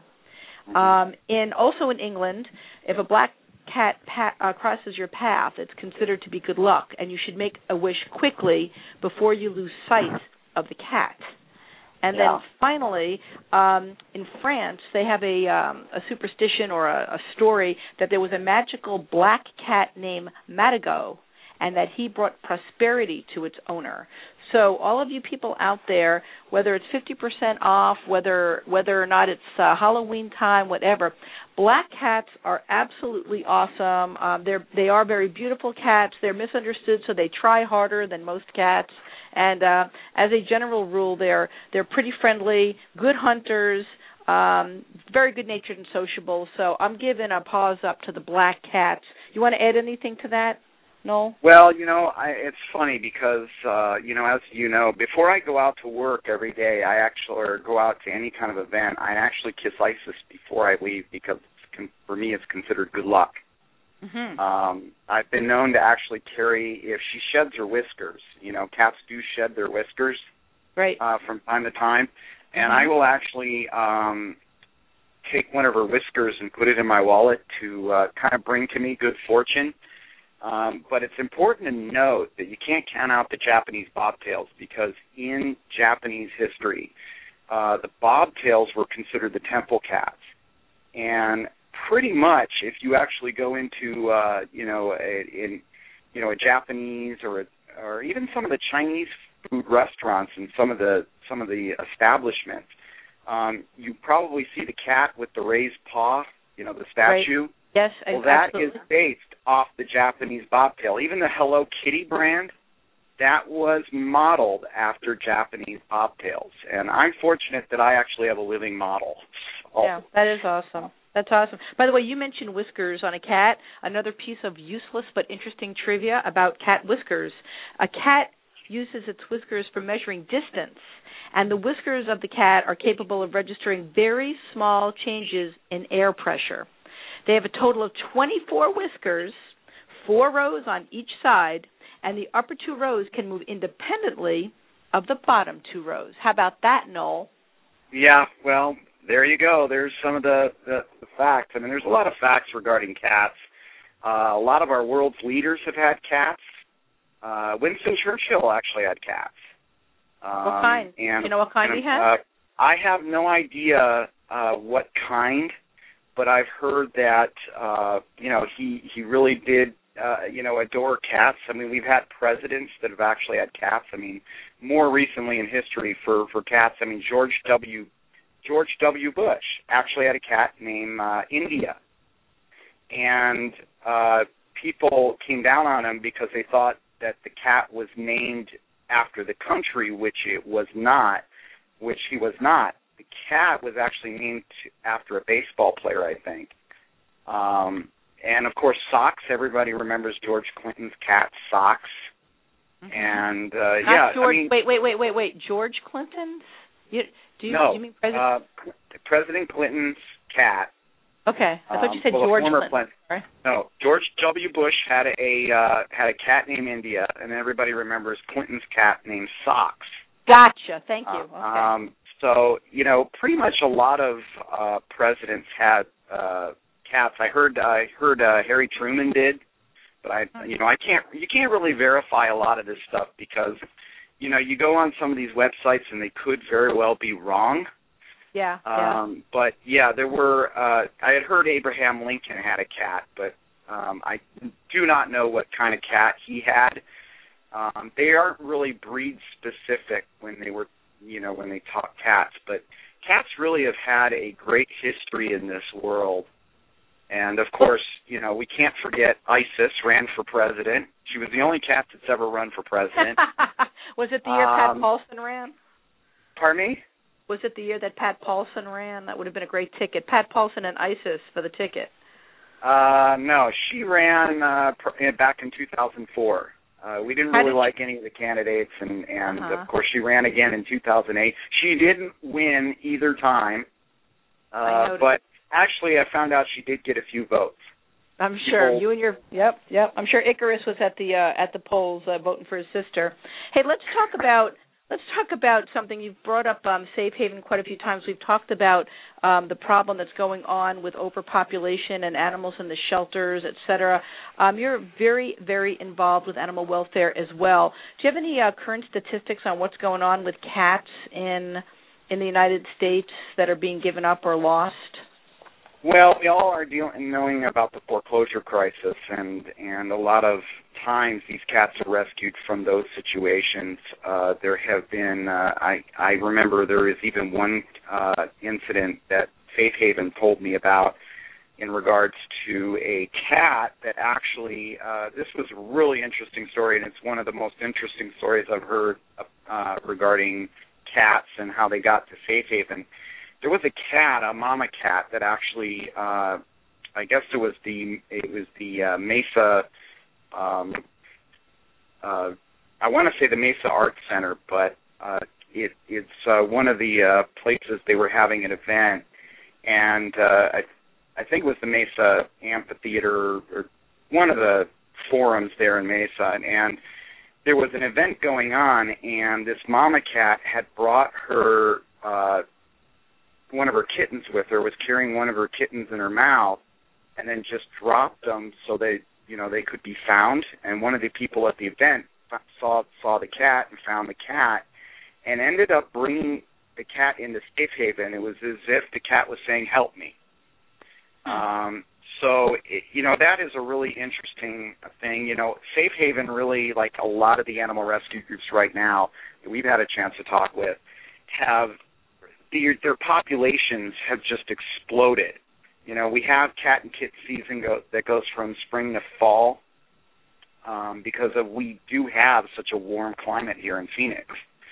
Um, in also in England, if a black cat pa- uh, crosses your path, it's considered to be good luck, and you should make a wish quickly before you lose sight of the cat. And yeah. then finally, um, in France, they have a, um, a superstition or a, a story that there was a magical black cat named Madigo, and that he brought prosperity to its owner. So all of you people out there, whether it's fifty percent off, whether whether or not it's uh, Halloween time, whatever, black cats are absolutely awesome. Um, they're they are very beautiful cats. They're misunderstood, so they try harder than most cats. And uh, as a general rule, they're they're pretty friendly, good hunters, um, very good-natured and sociable. So I'm giving a paws up to the black cats. You want to add anything to that? No? Well, you know, I, it's funny because, uh, you know, as you know, before I go out to work every day, I actually, or go out to any kind of event, I actually kiss Isis before I leave because it's con- for me it's considered good luck. Mm-hmm. Um, I've been known to actually carry, if she sheds her whiskers, you know, cats do shed their whiskers right. uh, from time to time, and mm-hmm. I will actually um, take one of her whiskers and put it in my wallet to uh, kind of bring to me good fortune. Um, but it's important to note that you can't count out the Japanese bobtails, because in Japanese history, uh, the bobtails were considered the temple cats. And pretty much, if you actually go into, uh, you know, a, in, you know, a Japanese or a, or even some of the Chinese food restaurants and some of the some of the establishments, um, you probably see the cat with the raised paw, you know, the statue. Right. Yes, well, that absolutely. is based off the Japanese bobtail. Even the Hello Kitty brand, that was modeled after Japanese bobtails. And I'm fortunate that I actually have a living model. So. Yeah, that is awesome. That's awesome. By the way, you mentioned whiskers on a cat. Another piece of useless but interesting trivia about cat whiskers. A cat uses its whiskers for measuring distance, and the whiskers of the cat are capable of registering very small changes in air pressure. They have a total of twenty-four whiskers, four rows on each side, and the upper two rows can move independently of the bottom two rows. How about that, Noel? Yeah, well, there you go. There's some of the, the, the facts. I mean, there's a lot of facts regarding cats. Uh, a lot of our world's leaders have had cats. Uh, Winston Churchill actually had cats. Um, what kind? And, Do you know what kind and, he had? Uh, I have no idea uh, what kind, but I've heard that, uh, you know, he, he really did, uh, you know, adore cats. I mean, we've had presidents that have actually had cats. I mean, more recently in history for, for cats, I mean, George W. George W. Bush actually had a cat named uh, India. And uh, people came down on him because they thought that the cat was named after the country, which it was not, which he was not. The cat was actually named after a baseball player, I think. Um, and, of course, Sox. Everybody remembers George Clinton's cat, Sox. Mm-hmm. And, uh, yeah. George, I mean, wait, wait, wait, wait, wait. George Clinton's? You, do you, no. do you mean President? Uh, President Clinton's cat. Okay. I thought you said um, well, George Clinton. Clinton. Right? No, George W. Bush had a uh, had a cat named India, and everybody remembers Clinton's cat named Sox. Gotcha. Thank you. Okay. Um, so, you know, pretty much a lot of uh, presidents had uh, cats. I heard I heard uh, Harry Truman did, but I you know I can't you can't really verify a lot of this stuff because, you know, you go on some of these websites and they could very well be wrong. Yeah, yeah. Um, but, yeah, there were, uh, I had heard Abraham Lincoln had a cat, but um, I do not know what kind of cat he had. Um, they aren't really breed-specific when they were, you know, when they talk cats, but cats really have had a great history in this world. And, of course, you know, we can't forget Isis ran for president. She was the only cat that's ever run for president. Was it the year um, Pat Paulson ran? Pardon me? Was it the year that Pat Paulson ran? That would have been a great ticket. Pat Paulson and ISIS for the ticket. Uh, no, she ran uh, pr- back in two thousand four. Uh, we didn't really like any of the candidates, and, and uh-huh. of course she ran again in two thousand eight. She didn't win either time, uh, but actually I found out she did get a few votes. I'm People, sure you and your yep yep. I'm sure Icarus was at the uh, at the polls uh, voting for his sister. Hey, let's talk about. Let's talk about something you've brought up, um, Safe Haven, quite a few times. We've talked about um, the problem that's going on with overpopulation and animals in the shelters, et cetera. Um, you're very, very involved with animal welfare as well. Do you have any uh, current statistics on what's going on with cats in in the United States that are being given up or lost? Well, we all are dealing, knowing about the foreclosure crisis, and, and a lot of times these cats are rescued from those situations. Uh, there have been, uh, I, I remember there is even one uh, incident that Safe Haven told me about in regards to a cat that actually, uh, this was a really interesting story, and it's one of the most interesting stories I've heard uh, regarding cats and how they got to Safe Haven. There was a cat, a mama cat, that actually, uh, I guess it was the it was the uh, Mesa, um, uh, I want to say the Mesa Arts Center, but uh, it, it's uh, one of the uh, places they were having an event, and uh, I, I think it was the Mesa Amphitheater or one of the forums there in Mesa, and, and there was an event going on, and this mama cat had brought her. Uh, one of her kittens with her, was carrying one of her kittens in her mouth, and then just dropped them so they, you know, they could be found. And one of the people at the event saw saw the cat and found the cat, and ended up bringing the cat into Safe Haven. It was as if the cat was saying, "Help me." Um, so, it, you know, that is a really interesting thing. You know, Safe Haven really, like a lot of the animal rescue groups right now that we've had a chance to talk with, have their, their populations have just exploded. You know, we have cat and kitten season go, that goes from spring to fall um, because of we do have such a warm climate here in Phoenix.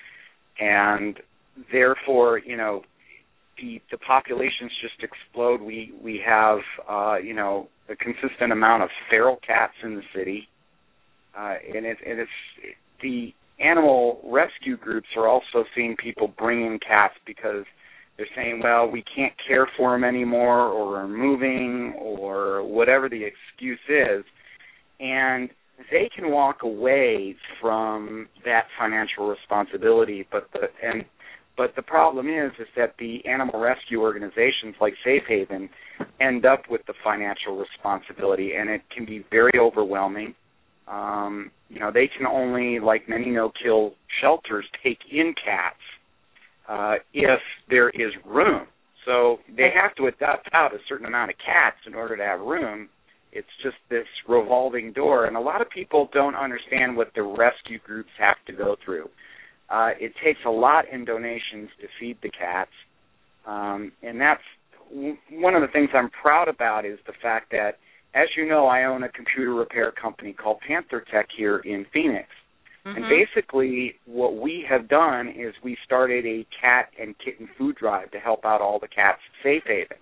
And therefore, you know, the the populations just explode. We we have, uh, you know, a consistent amount of feral cats in the city. Uh, and, it, and it's the animal rescue groups are also seeing people bring in cats because they're saying, well, we can't care for them anymore, or we're moving, or whatever the excuse is. And they can walk away from that financial responsibility, but the and but the problem is is that the animal rescue organizations like Safe Haven end up with the financial responsibility, and it can be very overwhelming. Um, you know, they can only, like many no-kill shelters, take in cats uh, if there is room. So they have to adopt out a certain amount of cats in order to have room. It's just this revolving door, and a lot of people don't understand what the rescue groups have to go through. Uh, it takes a lot in donations to feed the cats, um, and that's w- one of the things I'm proud about is the fact that, as you know, I own a computer repair company called Panther Tech here in Phoenix. Mm-hmm. And basically what we have done is we started a cat and kitten food drive to help out all the cats at Safe Haven.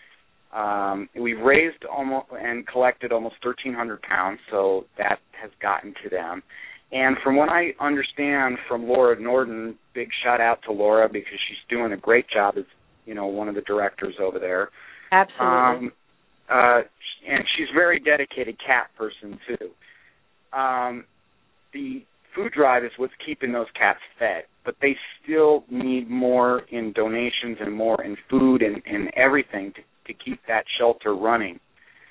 Um, we've raised almost and collected almost thirteen hundred pounds, so that has gotten to them. And from what I understand from Laura Norden, big shout out to Laura because she's doing a great job as, you know, one of the directors over there. Absolutely. Um, uh, and she's a very dedicated cat person too. Um, the food drive is what's keeping those cats fed, but they still need more in donations and more in food and, and everything to, to keep that shelter running.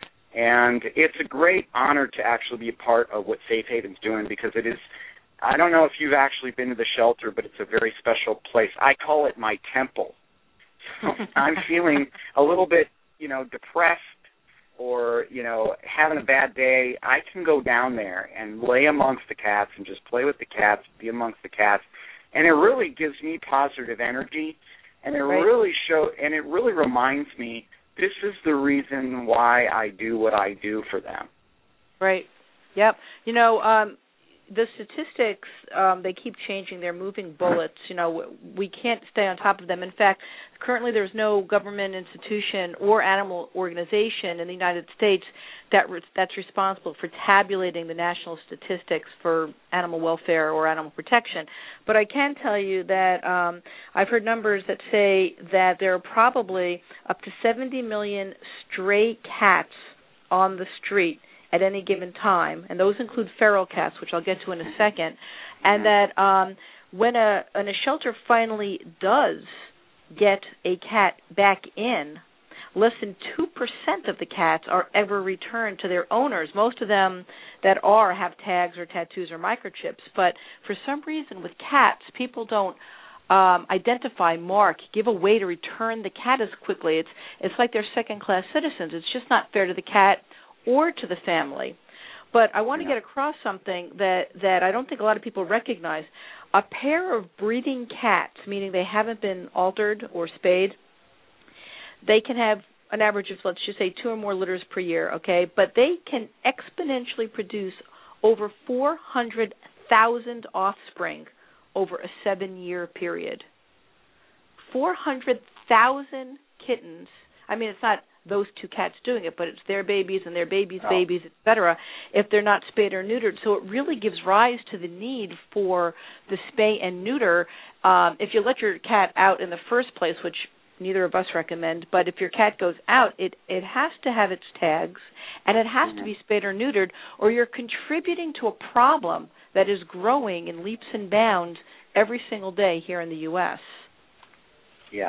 And it's a great honor to actually be a part of what Safe Haven's doing because it is, I don't know if you've actually been to the shelter, but it's a very special place. I call it my temple. So I'm feeling a little bit, you know, depressed or, you know, having a bad day. I can go down there and lay amongst the cats and just play with the cats, be amongst the cats. And it really gives me positive energy. And it right. really show, and it really reminds me this is the reason why I do what I do for them. Right. Yep. You know, um, the statistics, um, they keep changing. They're moving bullets. You know, we can't stay on top of them. In fact, currently there's no government institution or animal organization in the United States that re- that's responsible for tabulating the national statistics for animal welfare or animal protection. But I can tell you that um, I've heard numbers that say that there are probably up to seventy million stray cats on the street at any given time, and those include feral cats, which I'll get to in a second, and that um, when a, when a shelter finally does get a cat back in, less than two percent of the cats are ever returned to their owners. Most of them that are have tags or tattoos or microchips, but for some reason with cats, people don't um, identify, mark, give a way to return the cat as quickly. It's, it's like they're second-class citizens. It's just not fair to the cat or to the family. But I want to get across something that, that I don't think a lot of people recognize. A pair of breeding cats, meaning they haven't been altered or spayed, they can have an average of, let's just say, two or more litters per year, okay? But they can exponentially produce over four hundred thousand offspring over a seven-year period. four hundred thousand kittens. I mean, it's not those two cats doing it, but it's their babies and their babies' oh. babies, et cetera, if they're not spayed or neutered. So it really gives rise to the need for the spay and neuter. Um, if you let your cat out in the first place, which neither of us recommend, but if your cat goes out, it, it has to have its tags, and it has mm-hmm. to be spayed or neutered, or you're contributing to a problem that is growing in leaps and bounds every single day here in the U S Yeah.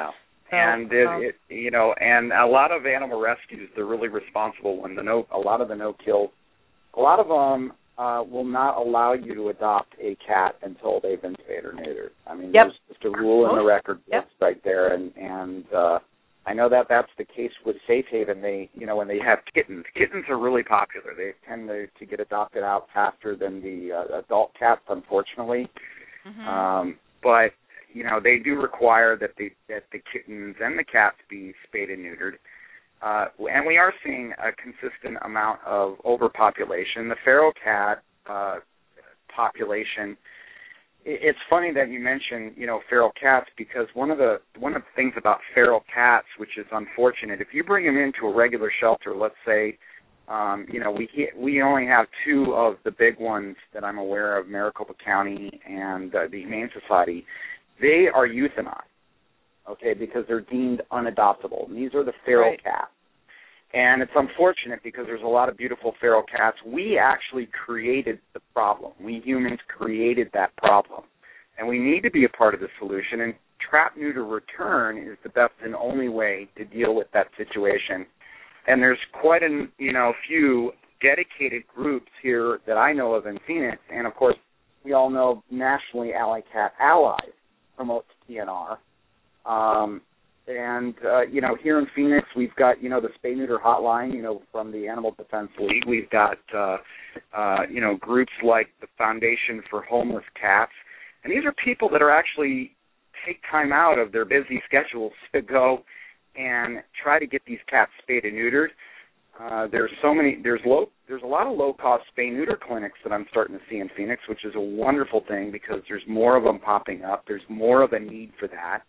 And it, it, you know, and a lot of animal rescues, they're really responsible when the no, a lot of the no-kills, a lot of them uh, will not allow you to adopt a cat until they've been spayed or neutered. I mean, yep. there's just a rule in the record yep. books right there, and and uh, I know that that's the case with Safe Haven. They, you know, when they have kittens, kittens are really popular. They tend to, to get adopted out faster than the uh, adult cats, unfortunately. Mm-hmm. Um, but you know, they do require that the that the kittens and the cats be spayed and neutered. Uh, and we are seeing a consistent amount of overpopulation. The feral cat uh, population. It's funny that you mentioned, you know, feral cats, because one of the one of the things about feral cats, which is unfortunate, if you bring them into a regular shelter, let's say, um, you know, we we only have two of the big ones that I'm aware of, Maricopa County and uh, the Humane Society. They are euthanized, okay, because they're deemed unadoptable. And these are the feral right. cats. And it's unfortunate because there's a lot of beautiful feral cats. We actually created the problem. We humans created that problem. And we need to be a part of the solution. And trap, neuter, return is the best and only way to deal with that situation. And there's quite a you know, few dedicated groups here that I know of in Phoenix. And, of course, we all know nationally Alley Cat Allies promotes T N R. Um, and, uh, you know, here in Phoenix, we've got, you know, the Spay Neuter Hotline, you know, from the Animal Defense League. We've got, uh, uh, you know, groups like the Foundation for Homeless Cats. And these are people that are actually take time out of their busy schedules to go and try to get these cats spayed and neutered. Uh, there's so many, there's low, there's a lot of low-cost spay-neuter clinics that I'm starting to see in Phoenix, which is a wonderful thing because there's more of them popping up. There's more of a need for that.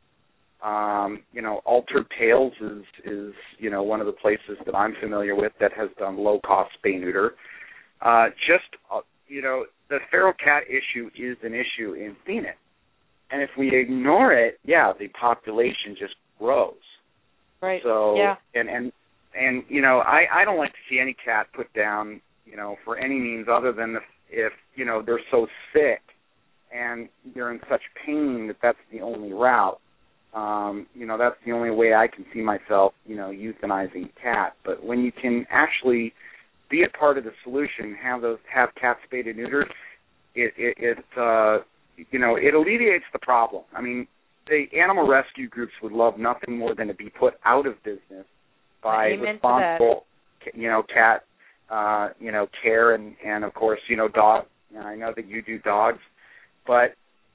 Um, you know, Altered Tales is, is, you know, one of the places that I'm familiar with that has done low-cost spay-neuter. Uh, just, uh, you know, the feral cat issue is an issue in Phoenix. And if we ignore it, yeah, the population just grows. Right, so, yeah. And, and, And, you know, I, I don't like to see any cat put down, you know, for any means other than if, if, you know, they're so sick and they're in such pain that that's the only route. Um, you know, that's the only way I can see myself, you know, euthanizing a cat. But when you can actually be a part of the solution, have those have cats spayed and neutered, it, it, it uh, you know, it alleviates the problem. I mean, the animal rescue groups would love nothing more than to be put out of business by Amen responsible, you know, cat, uh, you know, care and, and of course, you know, dog. And I know that you do dogs, but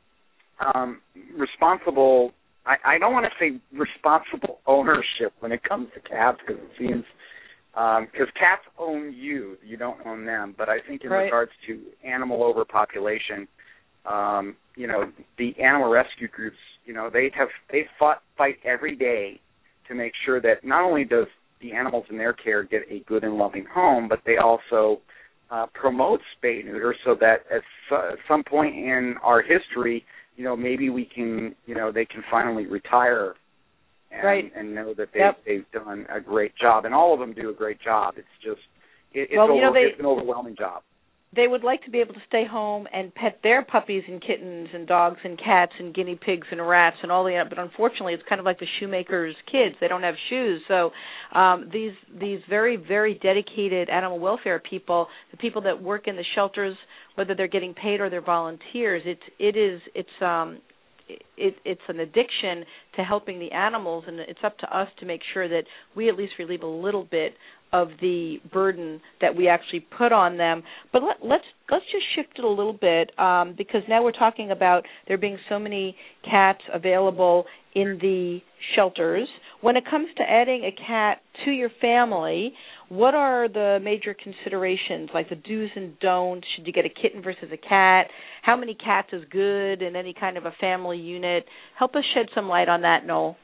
um, responsible. I, I don't want to say responsible ownership when it comes to cats because it seems because um, cats own you, you don't own them. But I think in right. regards to animal overpopulation, um, you know, the animal rescue groups, you know, they have they fought fight every day to make sure that not only does the animals in their care get a good and loving home, but they also uh, promote spay neuter so that at uh, some point in our history, you know, maybe we can, you know, they can finally retire and, right. and know that they, yep. they've done a great job. And all of them do a great job. It's just, it, it's, well, over, you know, they, it's an overwhelming job. They would like to be able to stay home and pet their puppies and kittens and dogs and cats and guinea pigs and rats and all the, but unfortunately it's kind of like the shoemaker's kids. They don't have shoes. So um, these these very, very dedicated animal welfare people, the people that work in the shelters, whether they're getting paid or they're volunteers, it, it is, it's, um, it, it's an addiction to helping the animals, and it's up to us to make sure that we at least relieve a little bit of the burden that we actually put on them. But let, let's let's just shift it a little bit um, because now we're talking about there being so many cats available in the shelters. When it comes to adding a cat to your family, what are the major considerations, like the do's and don'ts? Should you get a kitten versus a cat? How many cats is good in any kind of a family unit? Help us shed some light on that, Noel.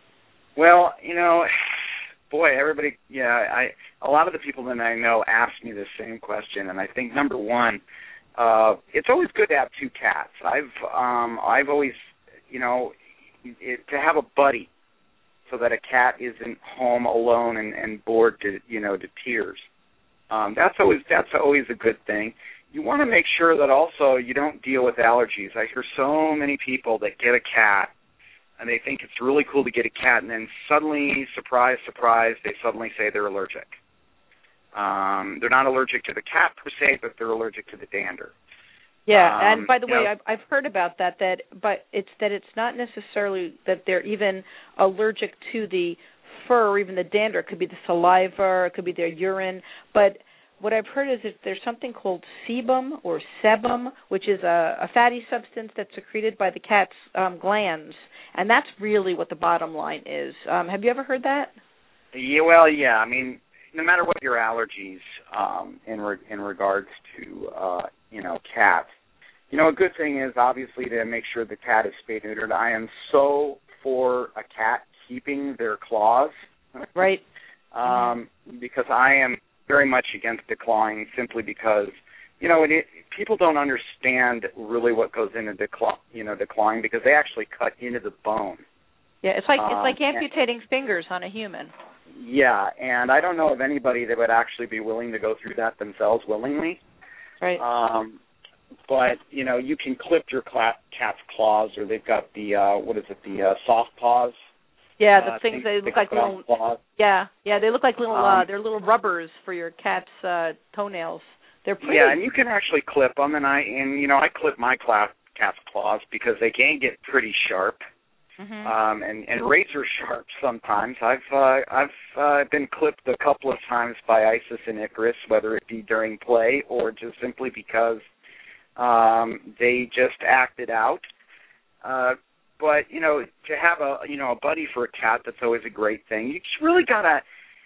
Well, you know, boy, everybody, yeah, I a lot of the people that I know ask me the same question, and I think number one, uh, it's always good to have two cats. I've um, I've always, you know, it, to have a buddy, so that a cat isn't home alone and, and bored to, you know, to tears. Um, that's always that's always a good thing. You want to make sure that also you don't deal with allergies. I hear so many people that get a cat and they think it's really cool to get a cat, and then suddenly, surprise, surprise, they suddenly say they're allergic. Um, they're not allergic to the cat per se, but they're allergic to the dander. Yeah, um, and by the way, know, I've, I've heard about that. That, but it's that it's not necessarily that they're even allergic to the fur or even the dander. It could be the saliva, it could be their urine. But what I've heard is that there's something called sebum or sebum, which is a, a fatty substance that's secreted by the cat's um, glands, and that's really what the bottom line is. Um, have you ever heard that? Yeah, well, yeah. I mean, no matter what your allergies um, in re- in regards to uh, you know cats, you know a good thing is obviously to make sure the cat is spayed neutered. I am so for a cat keeping their claws, right? um, because I am very much against declawing, simply because you know it, it, people don't understand really what goes into declaw, you know declawing, because they actually cut into the bone. Yeah, it's like um, it's like amputating and, fingers on a human. Yeah, and I don't know of anybody that would actually be willing to go through that themselves willingly. Right. Um, but, you know, you can clip your cat's claws, or they've got the, uh, what is it, the uh, soft paws. Yeah, the uh, things, they, they look they like little, claws. yeah, yeah, they look like little, um, uh, they're little rubbers for your cat's uh, toenails. They're pretty. Yeah, and you can actually clip them, and I, and you know, I clip my cat's claws because they can get pretty sharp. Mm-hmm. Um, and, and razor sharp sometimes. I've uh, I've uh, been clipped a couple of times by Isis and Icarus, whether it be during play or just simply because um, they just acted out. Uh, but you know, to have a you know a buddy for a cat, that's always a great thing. You just really gotta.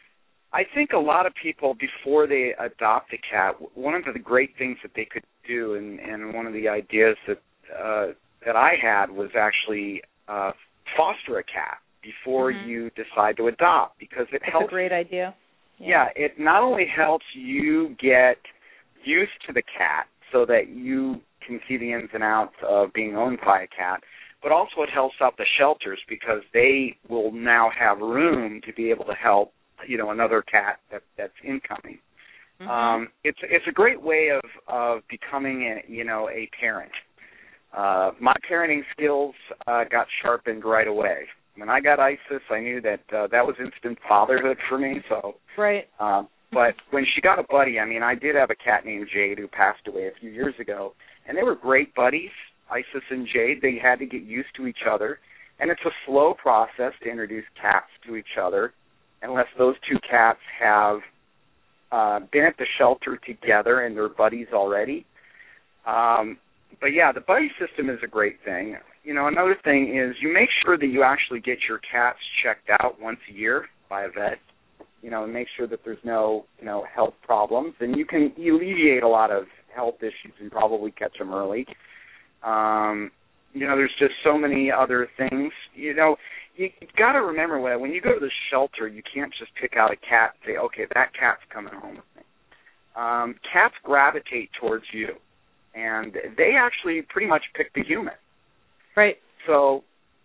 I think a lot of people, before they adopt a cat, one of the great things that they could do, and, and one of the ideas that uh, that I had was actually Uh, foster a cat before mm-hmm. you decide to adopt, because it That's helps. a great idea. Yeah. yeah, it not only helps you get used to the cat so that you can see the ins and outs of being owned by a cat, but also it helps out the shelters, because they will now have room to be able to help, you know, another cat that, that's incoming. Mm-hmm. Um, it's it's a great way of of becoming a, you know a parent. Uh, my parenting skills uh, got sharpened right away. When I got Isis, I knew that uh, that was instant fatherhood for me. So, right. Um, but when she got a buddy, I mean, I did have a cat named Jade who passed away a few years ago, and they were great buddies, Isis and Jade. They had to get used to each other, and it's a slow process to introduce cats to each other, unless those two cats have uh, been at the shelter together and they're buddies already. Um, But, yeah, the buddy system is a great thing. You know, another thing is you make sure that you actually get your cats checked out once a year by a vet, you know, and make sure that there's no, you know, health problems. And you can alleviate a lot of health issues and probably catch them early. Um, you know, there's just so many other things. You know, you, you've got to remember when, when you go to the shelter, you can't just pick out a cat and say, okay, that cat's coming home with me. Um, cats gravitate towards you. And they actually pretty much pick the human. Right. So,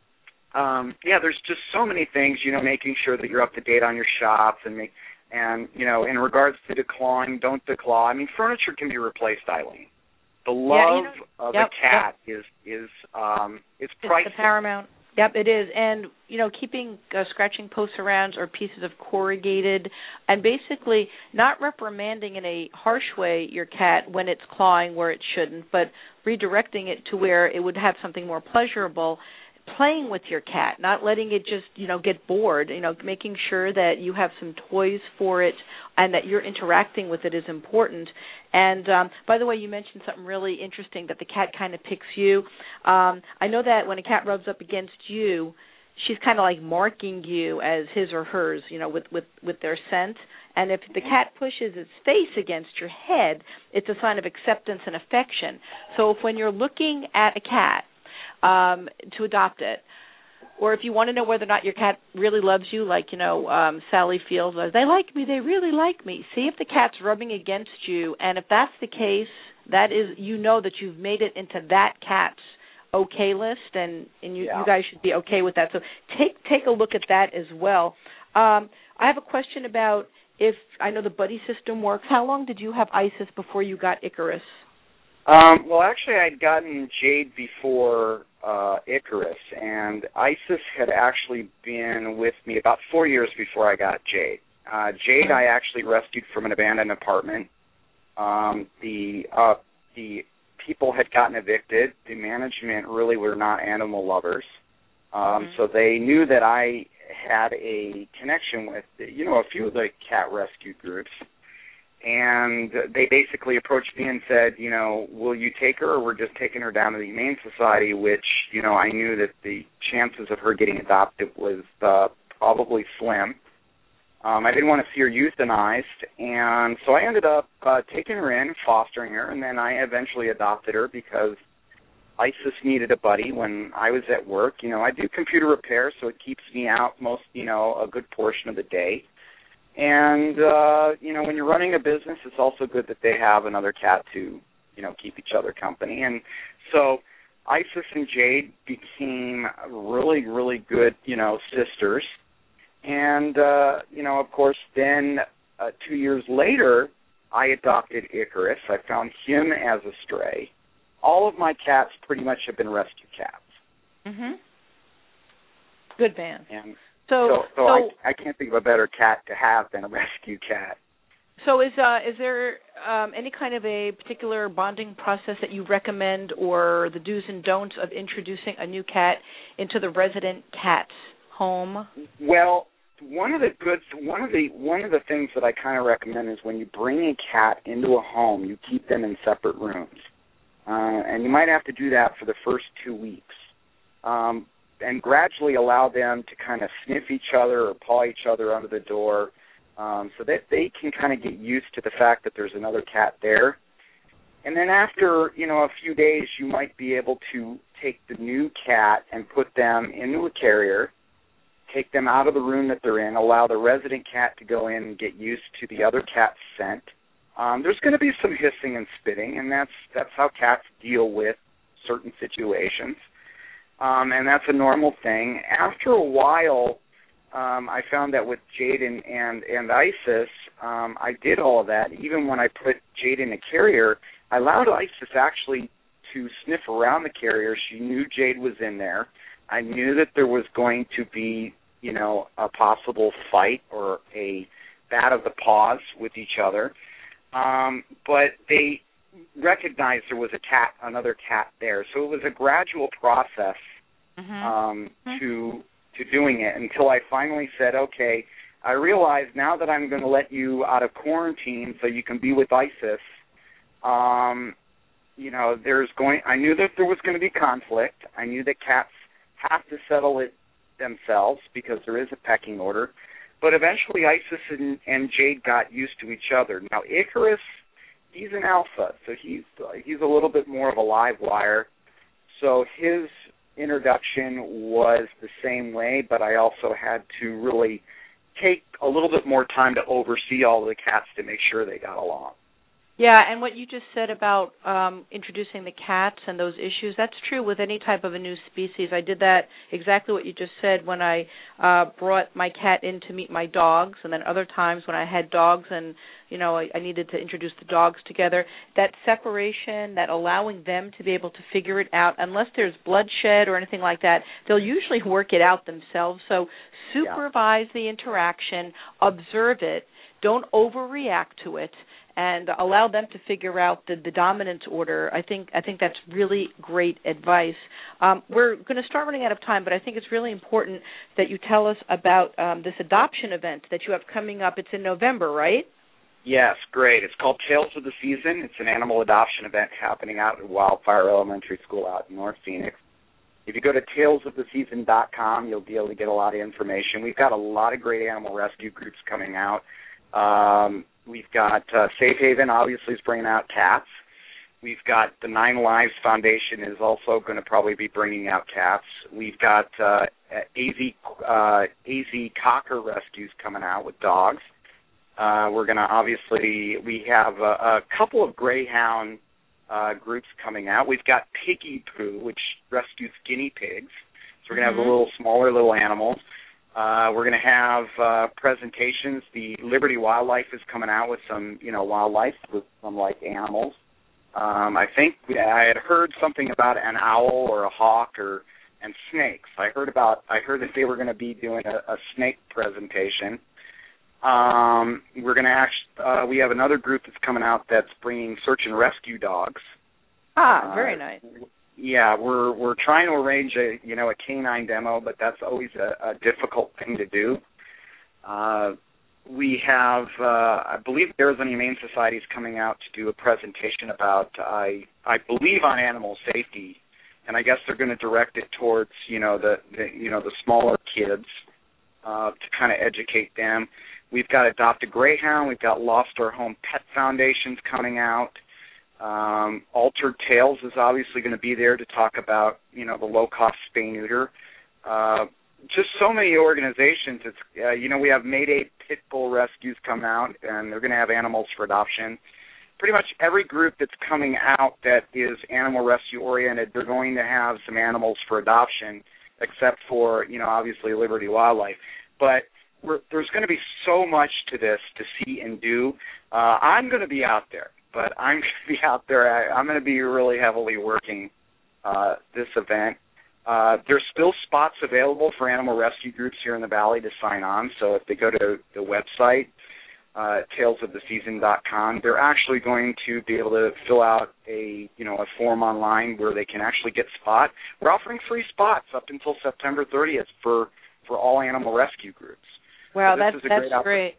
um, yeah, there's just so many things, you know, making sure that you're up to date on your shots and, make, and you know, in regards to declawing, don't declaw. I mean, furniture can be replaced, Eileen. The love yeah, you know, of yep, a cat yep. is, is um, it's It's priceless. the paramount. Yep, it is. And, you know, keeping uh, scratching post surrounds or pieces of corrugated, and basically not reprimanding in a harsh way your cat when it's clawing where it shouldn't, but redirecting it to where it would have something more pleasurable, playing with your cat, not letting it just, you know, get bored, you know, making sure that you have some toys for it and that you're interacting with it is important. And, um, by the way, you mentioned something really interesting, that the cat kind of picks you. Um, I know that when a cat rubs up against you, she's kind of like marking you as his or hers, you know, with, with, with their scent. And if the cat pushes its face against your head, it's a sign of acceptance and affection. So if when you're looking at a cat, Um, to adopt it, or if you want to know whether or not your cat really loves you, like, you know, um, Sally feels, they like me, they really like me. See if the cat's rubbing against you, and if that's the case, that is, you know that you've made it into that cat's okay list, and, and you, yeah. you guys should be okay with that. So take take a look at that as well. Um, I have a question about if, I know the buddy system works. How long did you have Isis before you got Icarus? Um, well, actually, I'd gotten Jade before uh, Icarus, and Isis had actually been with me about four years before I got Jade. Uh, Jade I actually rescued from an abandoned apartment. Um, the uh, the people had gotten evicted. The management really were not animal lovers, um, mm-hmm. so they knew that I had a connection with, you know, a few of the cat rescue groups. And they basically approached me and said, you know, will you take her, or we're just taking her down to the Humane Society, which, you know, I knew that the chances of her getting adopted was uh, probably slim. Um, I didn't want to see her euthanized, and so I ended up uh, taking her in, fostering her, and then I eventually adopted her because Isis needed a buddy when I was at work. You know, I do computer repair, so it keeps me out most, you know, a good portion of the day. And, uh, you know, when you're running a business, it's also good that they have another cat to, you know, keep each other company. And so Isis and Jade became really, really good, you know, sisters. And, uh, you know, of course, then uh, two years later, I adopted Icarus. I found him as a stray. All of my cats pretty much have been rescue cats. Mm-hmm. Good man. And So, so, so, so I, I can't think of a better cat to have than a rescue cat. So is uh, is there um, any kind of a particular bonding process that you recommend, or the do's and don'ts of introducing a new cat into the resident cat's home? Well, one of the good one of the one of the things that I kind of recommend is when you bring a cat into a home, you keep them in separate rooms, uh, and you might have to do that for the first two weeks. Um, and gradually allow them to kind of sniff each other or paw each other under the door, um, so that they can kind of get used to the fact that there's another cat there. And then after, you know, a few days, you might be able to take the new cat and put them into a carrier, take them out of the room that they're in, allow the resident cat to go in and get used to the other cat's scent. Um, there's going to be some hissing and spitting, and that's that's how cats deal with certain situations. Um, and that's a normal thing. After a while, um, I found that with Jade and, and, and Isis, um, I did all of that. Even when I put Jade in a carrier, I allowed Isis actually to sniff around the carrier. She knew Jade was in there. I knew that there was going to be, you know, a possible fight or a bat of the paws with each other. Um, but they recognized there was a cat, another cat there. So it was a gradual process mm-hmm. Um, mm-hmm. to to doing it until I finally said, okay, I realize now that I'm going to let you out of quarantine so you can be with Isis, um, you know, there's going, I knew that there was going to be conflict. I knew that cats have to settle it themselves because there is a pecking order. But eventually Isis and, and Jade got used to each other. Now, Icarus, he's an alpha, so he's he's a little bit more of a live wire. So his introduction was the same way, but I also had to really take a little bit more time to oversee all the cats to make sure they got along. Yeah, and what you just said about um, introducing the cats and those issues, that's true with any type of a new species. I did that, exactly what you just said, when I uh, brought my cat in to meet my dogs, and then other times when I had dogs and, you know, I, I needed to introduce the dogs together. That separation, that allowing them to be able to figure it out, unless there's bloodshed or anything like that, they'll usually work it out themselves. So supervise yeah. the interaction, observe it, don't overreact to it, and allow them to figure out the, the dominance order. I think I think that's really great advice. Um, we're going to start running out of time, but I think it's really important that you tell us about um, this adoption event that you have coming up. It's in November, right? Yes, great. It's called Tales of the Season. It's an animal adoption event happening out at Wildfire Elementary School out in North Phoenix. If you go to tails of the season dot com, you'll be able to get a lot of information. We've got a lot of great animal rescue groups coming out. Um, we've got uh, Safe Haven, obviously, is bringing out cats. We've got the Nine Lives Foundation is also going to probably be bringing out cats. We've got uh, A Z uh, A Z Cocker Rescues coming out with dogs. Uh, we're going to obviously, we have a, a couple of Greyhound uh, groups coming out. We've got Piggy Poo, which rescues guinea pigs. So we're going to have mm-hmm. a little smaller little animals. Uh, we're going to have uh, presentations. The Liberty Wildlife is coming out with some, you know, wildlife with some like animals. Um, I think I had heard something about an owl or a hawk or and snakes. I heard about. I heard that they were going to be doing a, a snake presentation. Um, we're going to actually. Uh, we have another group that's coming out that's bringing search and rescue dogs. Ah, very uh, nice. Yeah, we're we're trying to arrange a you know a canine demo, but that's always a, a difficult thing to do. Uh, we have, uh, I believe, the Arizona Humane Society is coming out to do a presentation about, I I believe, on animal safety, and I guess they're going to direct it towards you know the, the you know the smaller kids uh, to kind of educate them. We've got Adopt a Greyhound. We've got Lost Our Home Pet Foundations coming out. Um, Altered Tales is obviously going to be there to talk about, you know, the low-cost spay-neuter. Uh, just so many organizations. It's uh, you know, we have Mayday Pit Bull Rescues coming out, and they're going to have animals for adoption. Pretty much every group that's coming out that is animal rescue-oriented, they're going to have some animals for adoption, except for, you know, obviously Liberty Wildlife. But we're, there's going to be so much to this to see and do. Uh, I'm going to be out there. But I'm going to be out there. I, I'm going to be really heavily working uh, this event. Uh, there's still spots available for animal rescue groups here in the Valley to sign on. So if they go to the website, uh, tails of the season dot com, they're actually going to be able to fill out a you know a form online where they can actually get spot. We're offering free spots up until September thirtieth for, for all animal rescue groups. Wow, so that's that's great. great.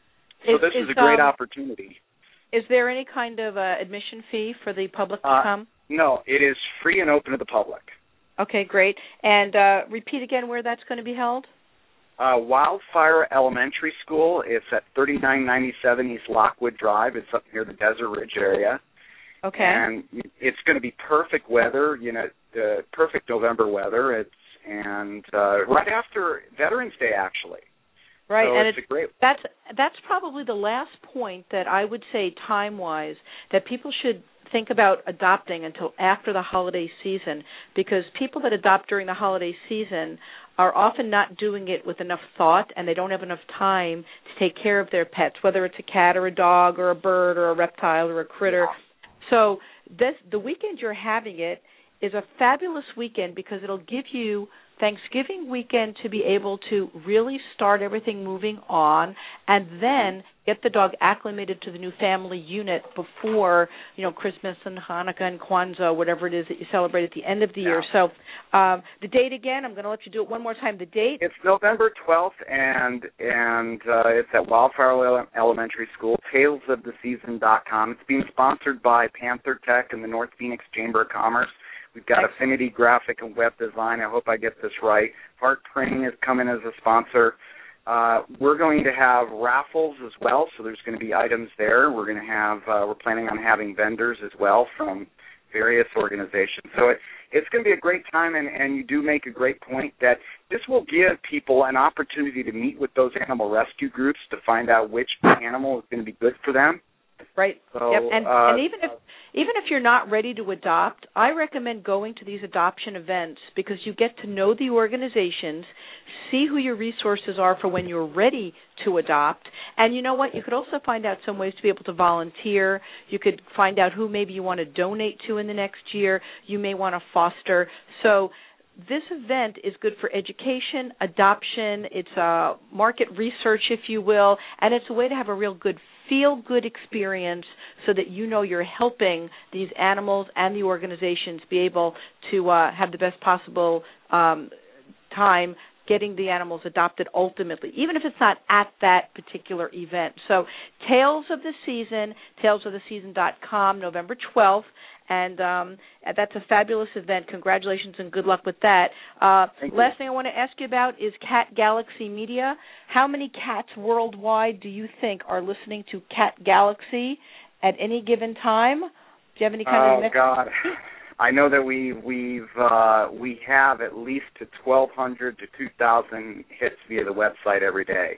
So is, this is, is a great um, opportunity. Is there any kind of uh, admission fee for the public to uh, come? No, it is free and open to the public. Okay, great. And uh, repeat again where that's going to be held? Uh, Wildfire Elementary School. It's at thirty-nine ninety-seven East Lockwood Drive. It's up near the Desert Ridge area. Okay. And it's going to be perfect weather, you know, uh, perfect November weather. It's and uh, right after Veterans Day, actually. Right, so and it's it's, a great. That's that's probably the last point that I would say time-wise that people should think about adopting until after the holiday season, because people that adopt during the holiday season are often not doing it with enough thought, and they don't have enough time to take care of their pets, whether it's a cat or a dog or a bird or a reptile or a critter. Yeah. So this, the weekend you're having it is a fabulous weekend because it'll give you Thanksgiving weekend to be able to really start everything moving on and then get the dog acclimated to the new family unit before, you know, Christmas and Hanukkah and Kwanzaa, whatever it is that you celebrate at the end of the yeah. year. So um, the date again, I'm going to let you do it one more time. The date? It's November twelfth, and and uh, it's at Wildfire Elementary School, tails of the season dot com. It's being sponsored by Panther Tech and the North Phoenix Chamber of Commerce. We've got Excellent. Affinity Graphic and Web Design. I hope I get this right. Heart Printing is coming as a sponsor. Uh, we're going to have raffles as well, so there's going to be items there. We're going to have, uh, we're planning on having vendors as well from various organizations. So it, it's going to be a great time, and, and you do make a great point that this will give people an opportunity to meet with those animal rescue groups to find out which animal is going to be good for them. Right. So, yep. And, uh, and even if even if you're not ready to adopt, I recommend going to these adoption events because you get to know the organizations, see who your resources are for when you're ready to adopt, and you know what? You could also find out some ways to be able to volunteer. You could find out who maybe you want to donate to in the next year. You may want to foster. So this event is good for education, adoption. It's a market research, if you will, and it's a way to have a real good feel-good experience so that you know you're helping these animals and the organizations be able to uh, have the best possible um, time getting the animals adopted ultimately, even if it's not at that particular event. So Tails of the Season, tails of the season dot com, November twelfth, and um, that's a fabulous event. Congratulations and good luck with that. Uh, last thing I want to ask you about is Cat Galaxy Media. How many cats worldwide do you think are listening to Cat Galaxy at any given time? Do you have any kind oh, of... Oh, God. I know that we we've uh, we have at least to twelve hundred to two thousand hits via the website every day.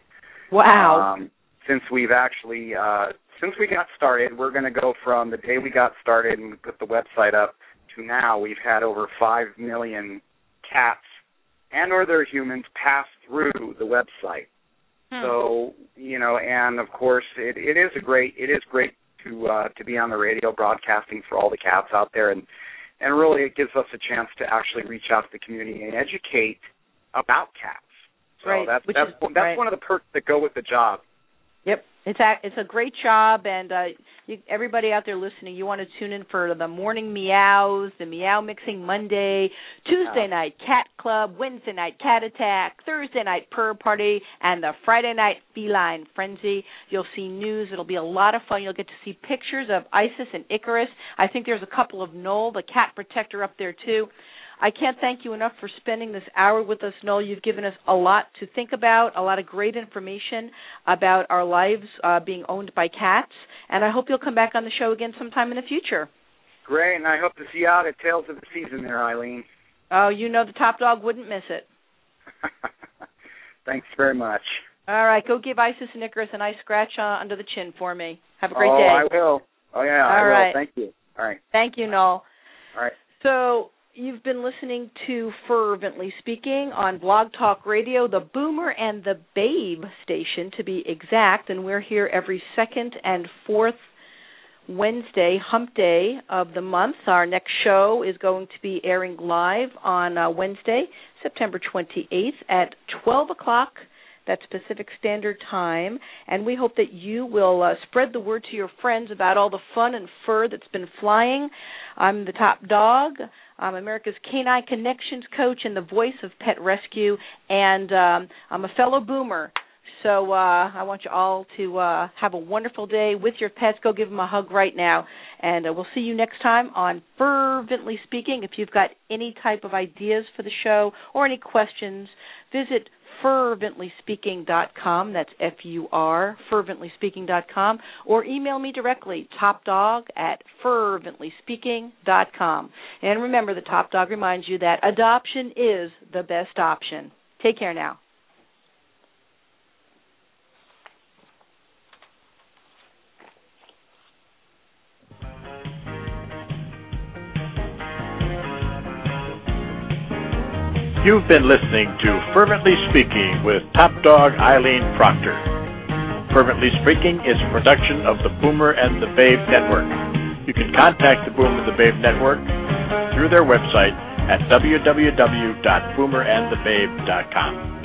Wow! Um, since we've actually uh, since we got started, we're going to go from the day we got started and put the website up to now. We've had over five million cats and or their humans pass through the website. Hmm. So you know, and of course, it, it is a great it is great to uh, to be on the radio broadcasting for all the cats out there, and and really it gives us a chance to actually reach out to the community and educate about cats. So right. that's Which that's is, that's right. one of the perks that go with the job. Yep, it's a it's a great job, and uh, you, everybody out there listening, you want to tune in for the morning meows, the Meow Mixing Monday, Tuesday night Cat Club, Wednesday night Cat Attack, Thursday night Purr Party, and the Friday night Feline Frenzy. You'll see news. It'll be a lot of fun. You'll get to see pictures of Isis and Icarus. I think there's a couple of Noel, the cat protector, up there too. I can't thank you enough for spending this hour with us, Noel. You've given us a lot to think about, a lot of great information about our lives uh, being owned by cats, and I hope you'll come back on the show again sometime in the future. Great, and I hope to see you out at Tales of the Season there, Eileen. Oh, you know the Top Dog wouldn't miss it. Thanks very much. All right, go give Isis and Icarus a nice scratch uh, under the chin for me. Have a great oh, day. Oh, I will. Oh, yeah, All I right. will. Thank you. All right. Thank you, Noel. All right. So you've been listening to Fervently Speaking on Blog Talk Radio, the Boomer and the Babe station, to be exact, and we're here every second and fourth Wednesday, hump day of the month. Our next show is going to be airing live on uh, Wednesday, September twenty-eighth at twelve o'clock. That's Pacific Standard Time, and we hope that you will uh, spread the word to your friends about all the fun and fur that's been flying. I'm the Top Dog. I'm America's Canine Connections coach and the voice of Pet Rescue, and um, I'm a fellow boomer. So uh, I want you all to uh, have a wonderful day with your pets. Go give them a hug right now, and uh, we'll see you next time on Fervently Speaking. If you've got any type of ideas for the show or any questions, visit fervently speaking dot com. That's F U R, fervently speaking dot com. Or email me directly, topdog at fervently speaking dot com. And remember, the Top Dog reminds you that adoption is the best option. Take care now. You've been listening to Fervently Speaking with Top Dog Eileen Proctor. Fervently Speaking is a production of the Boomer and the Babe Network. You can contact the Boomer and the Babe Network through their website at w w w dot boomer and the babe dot com.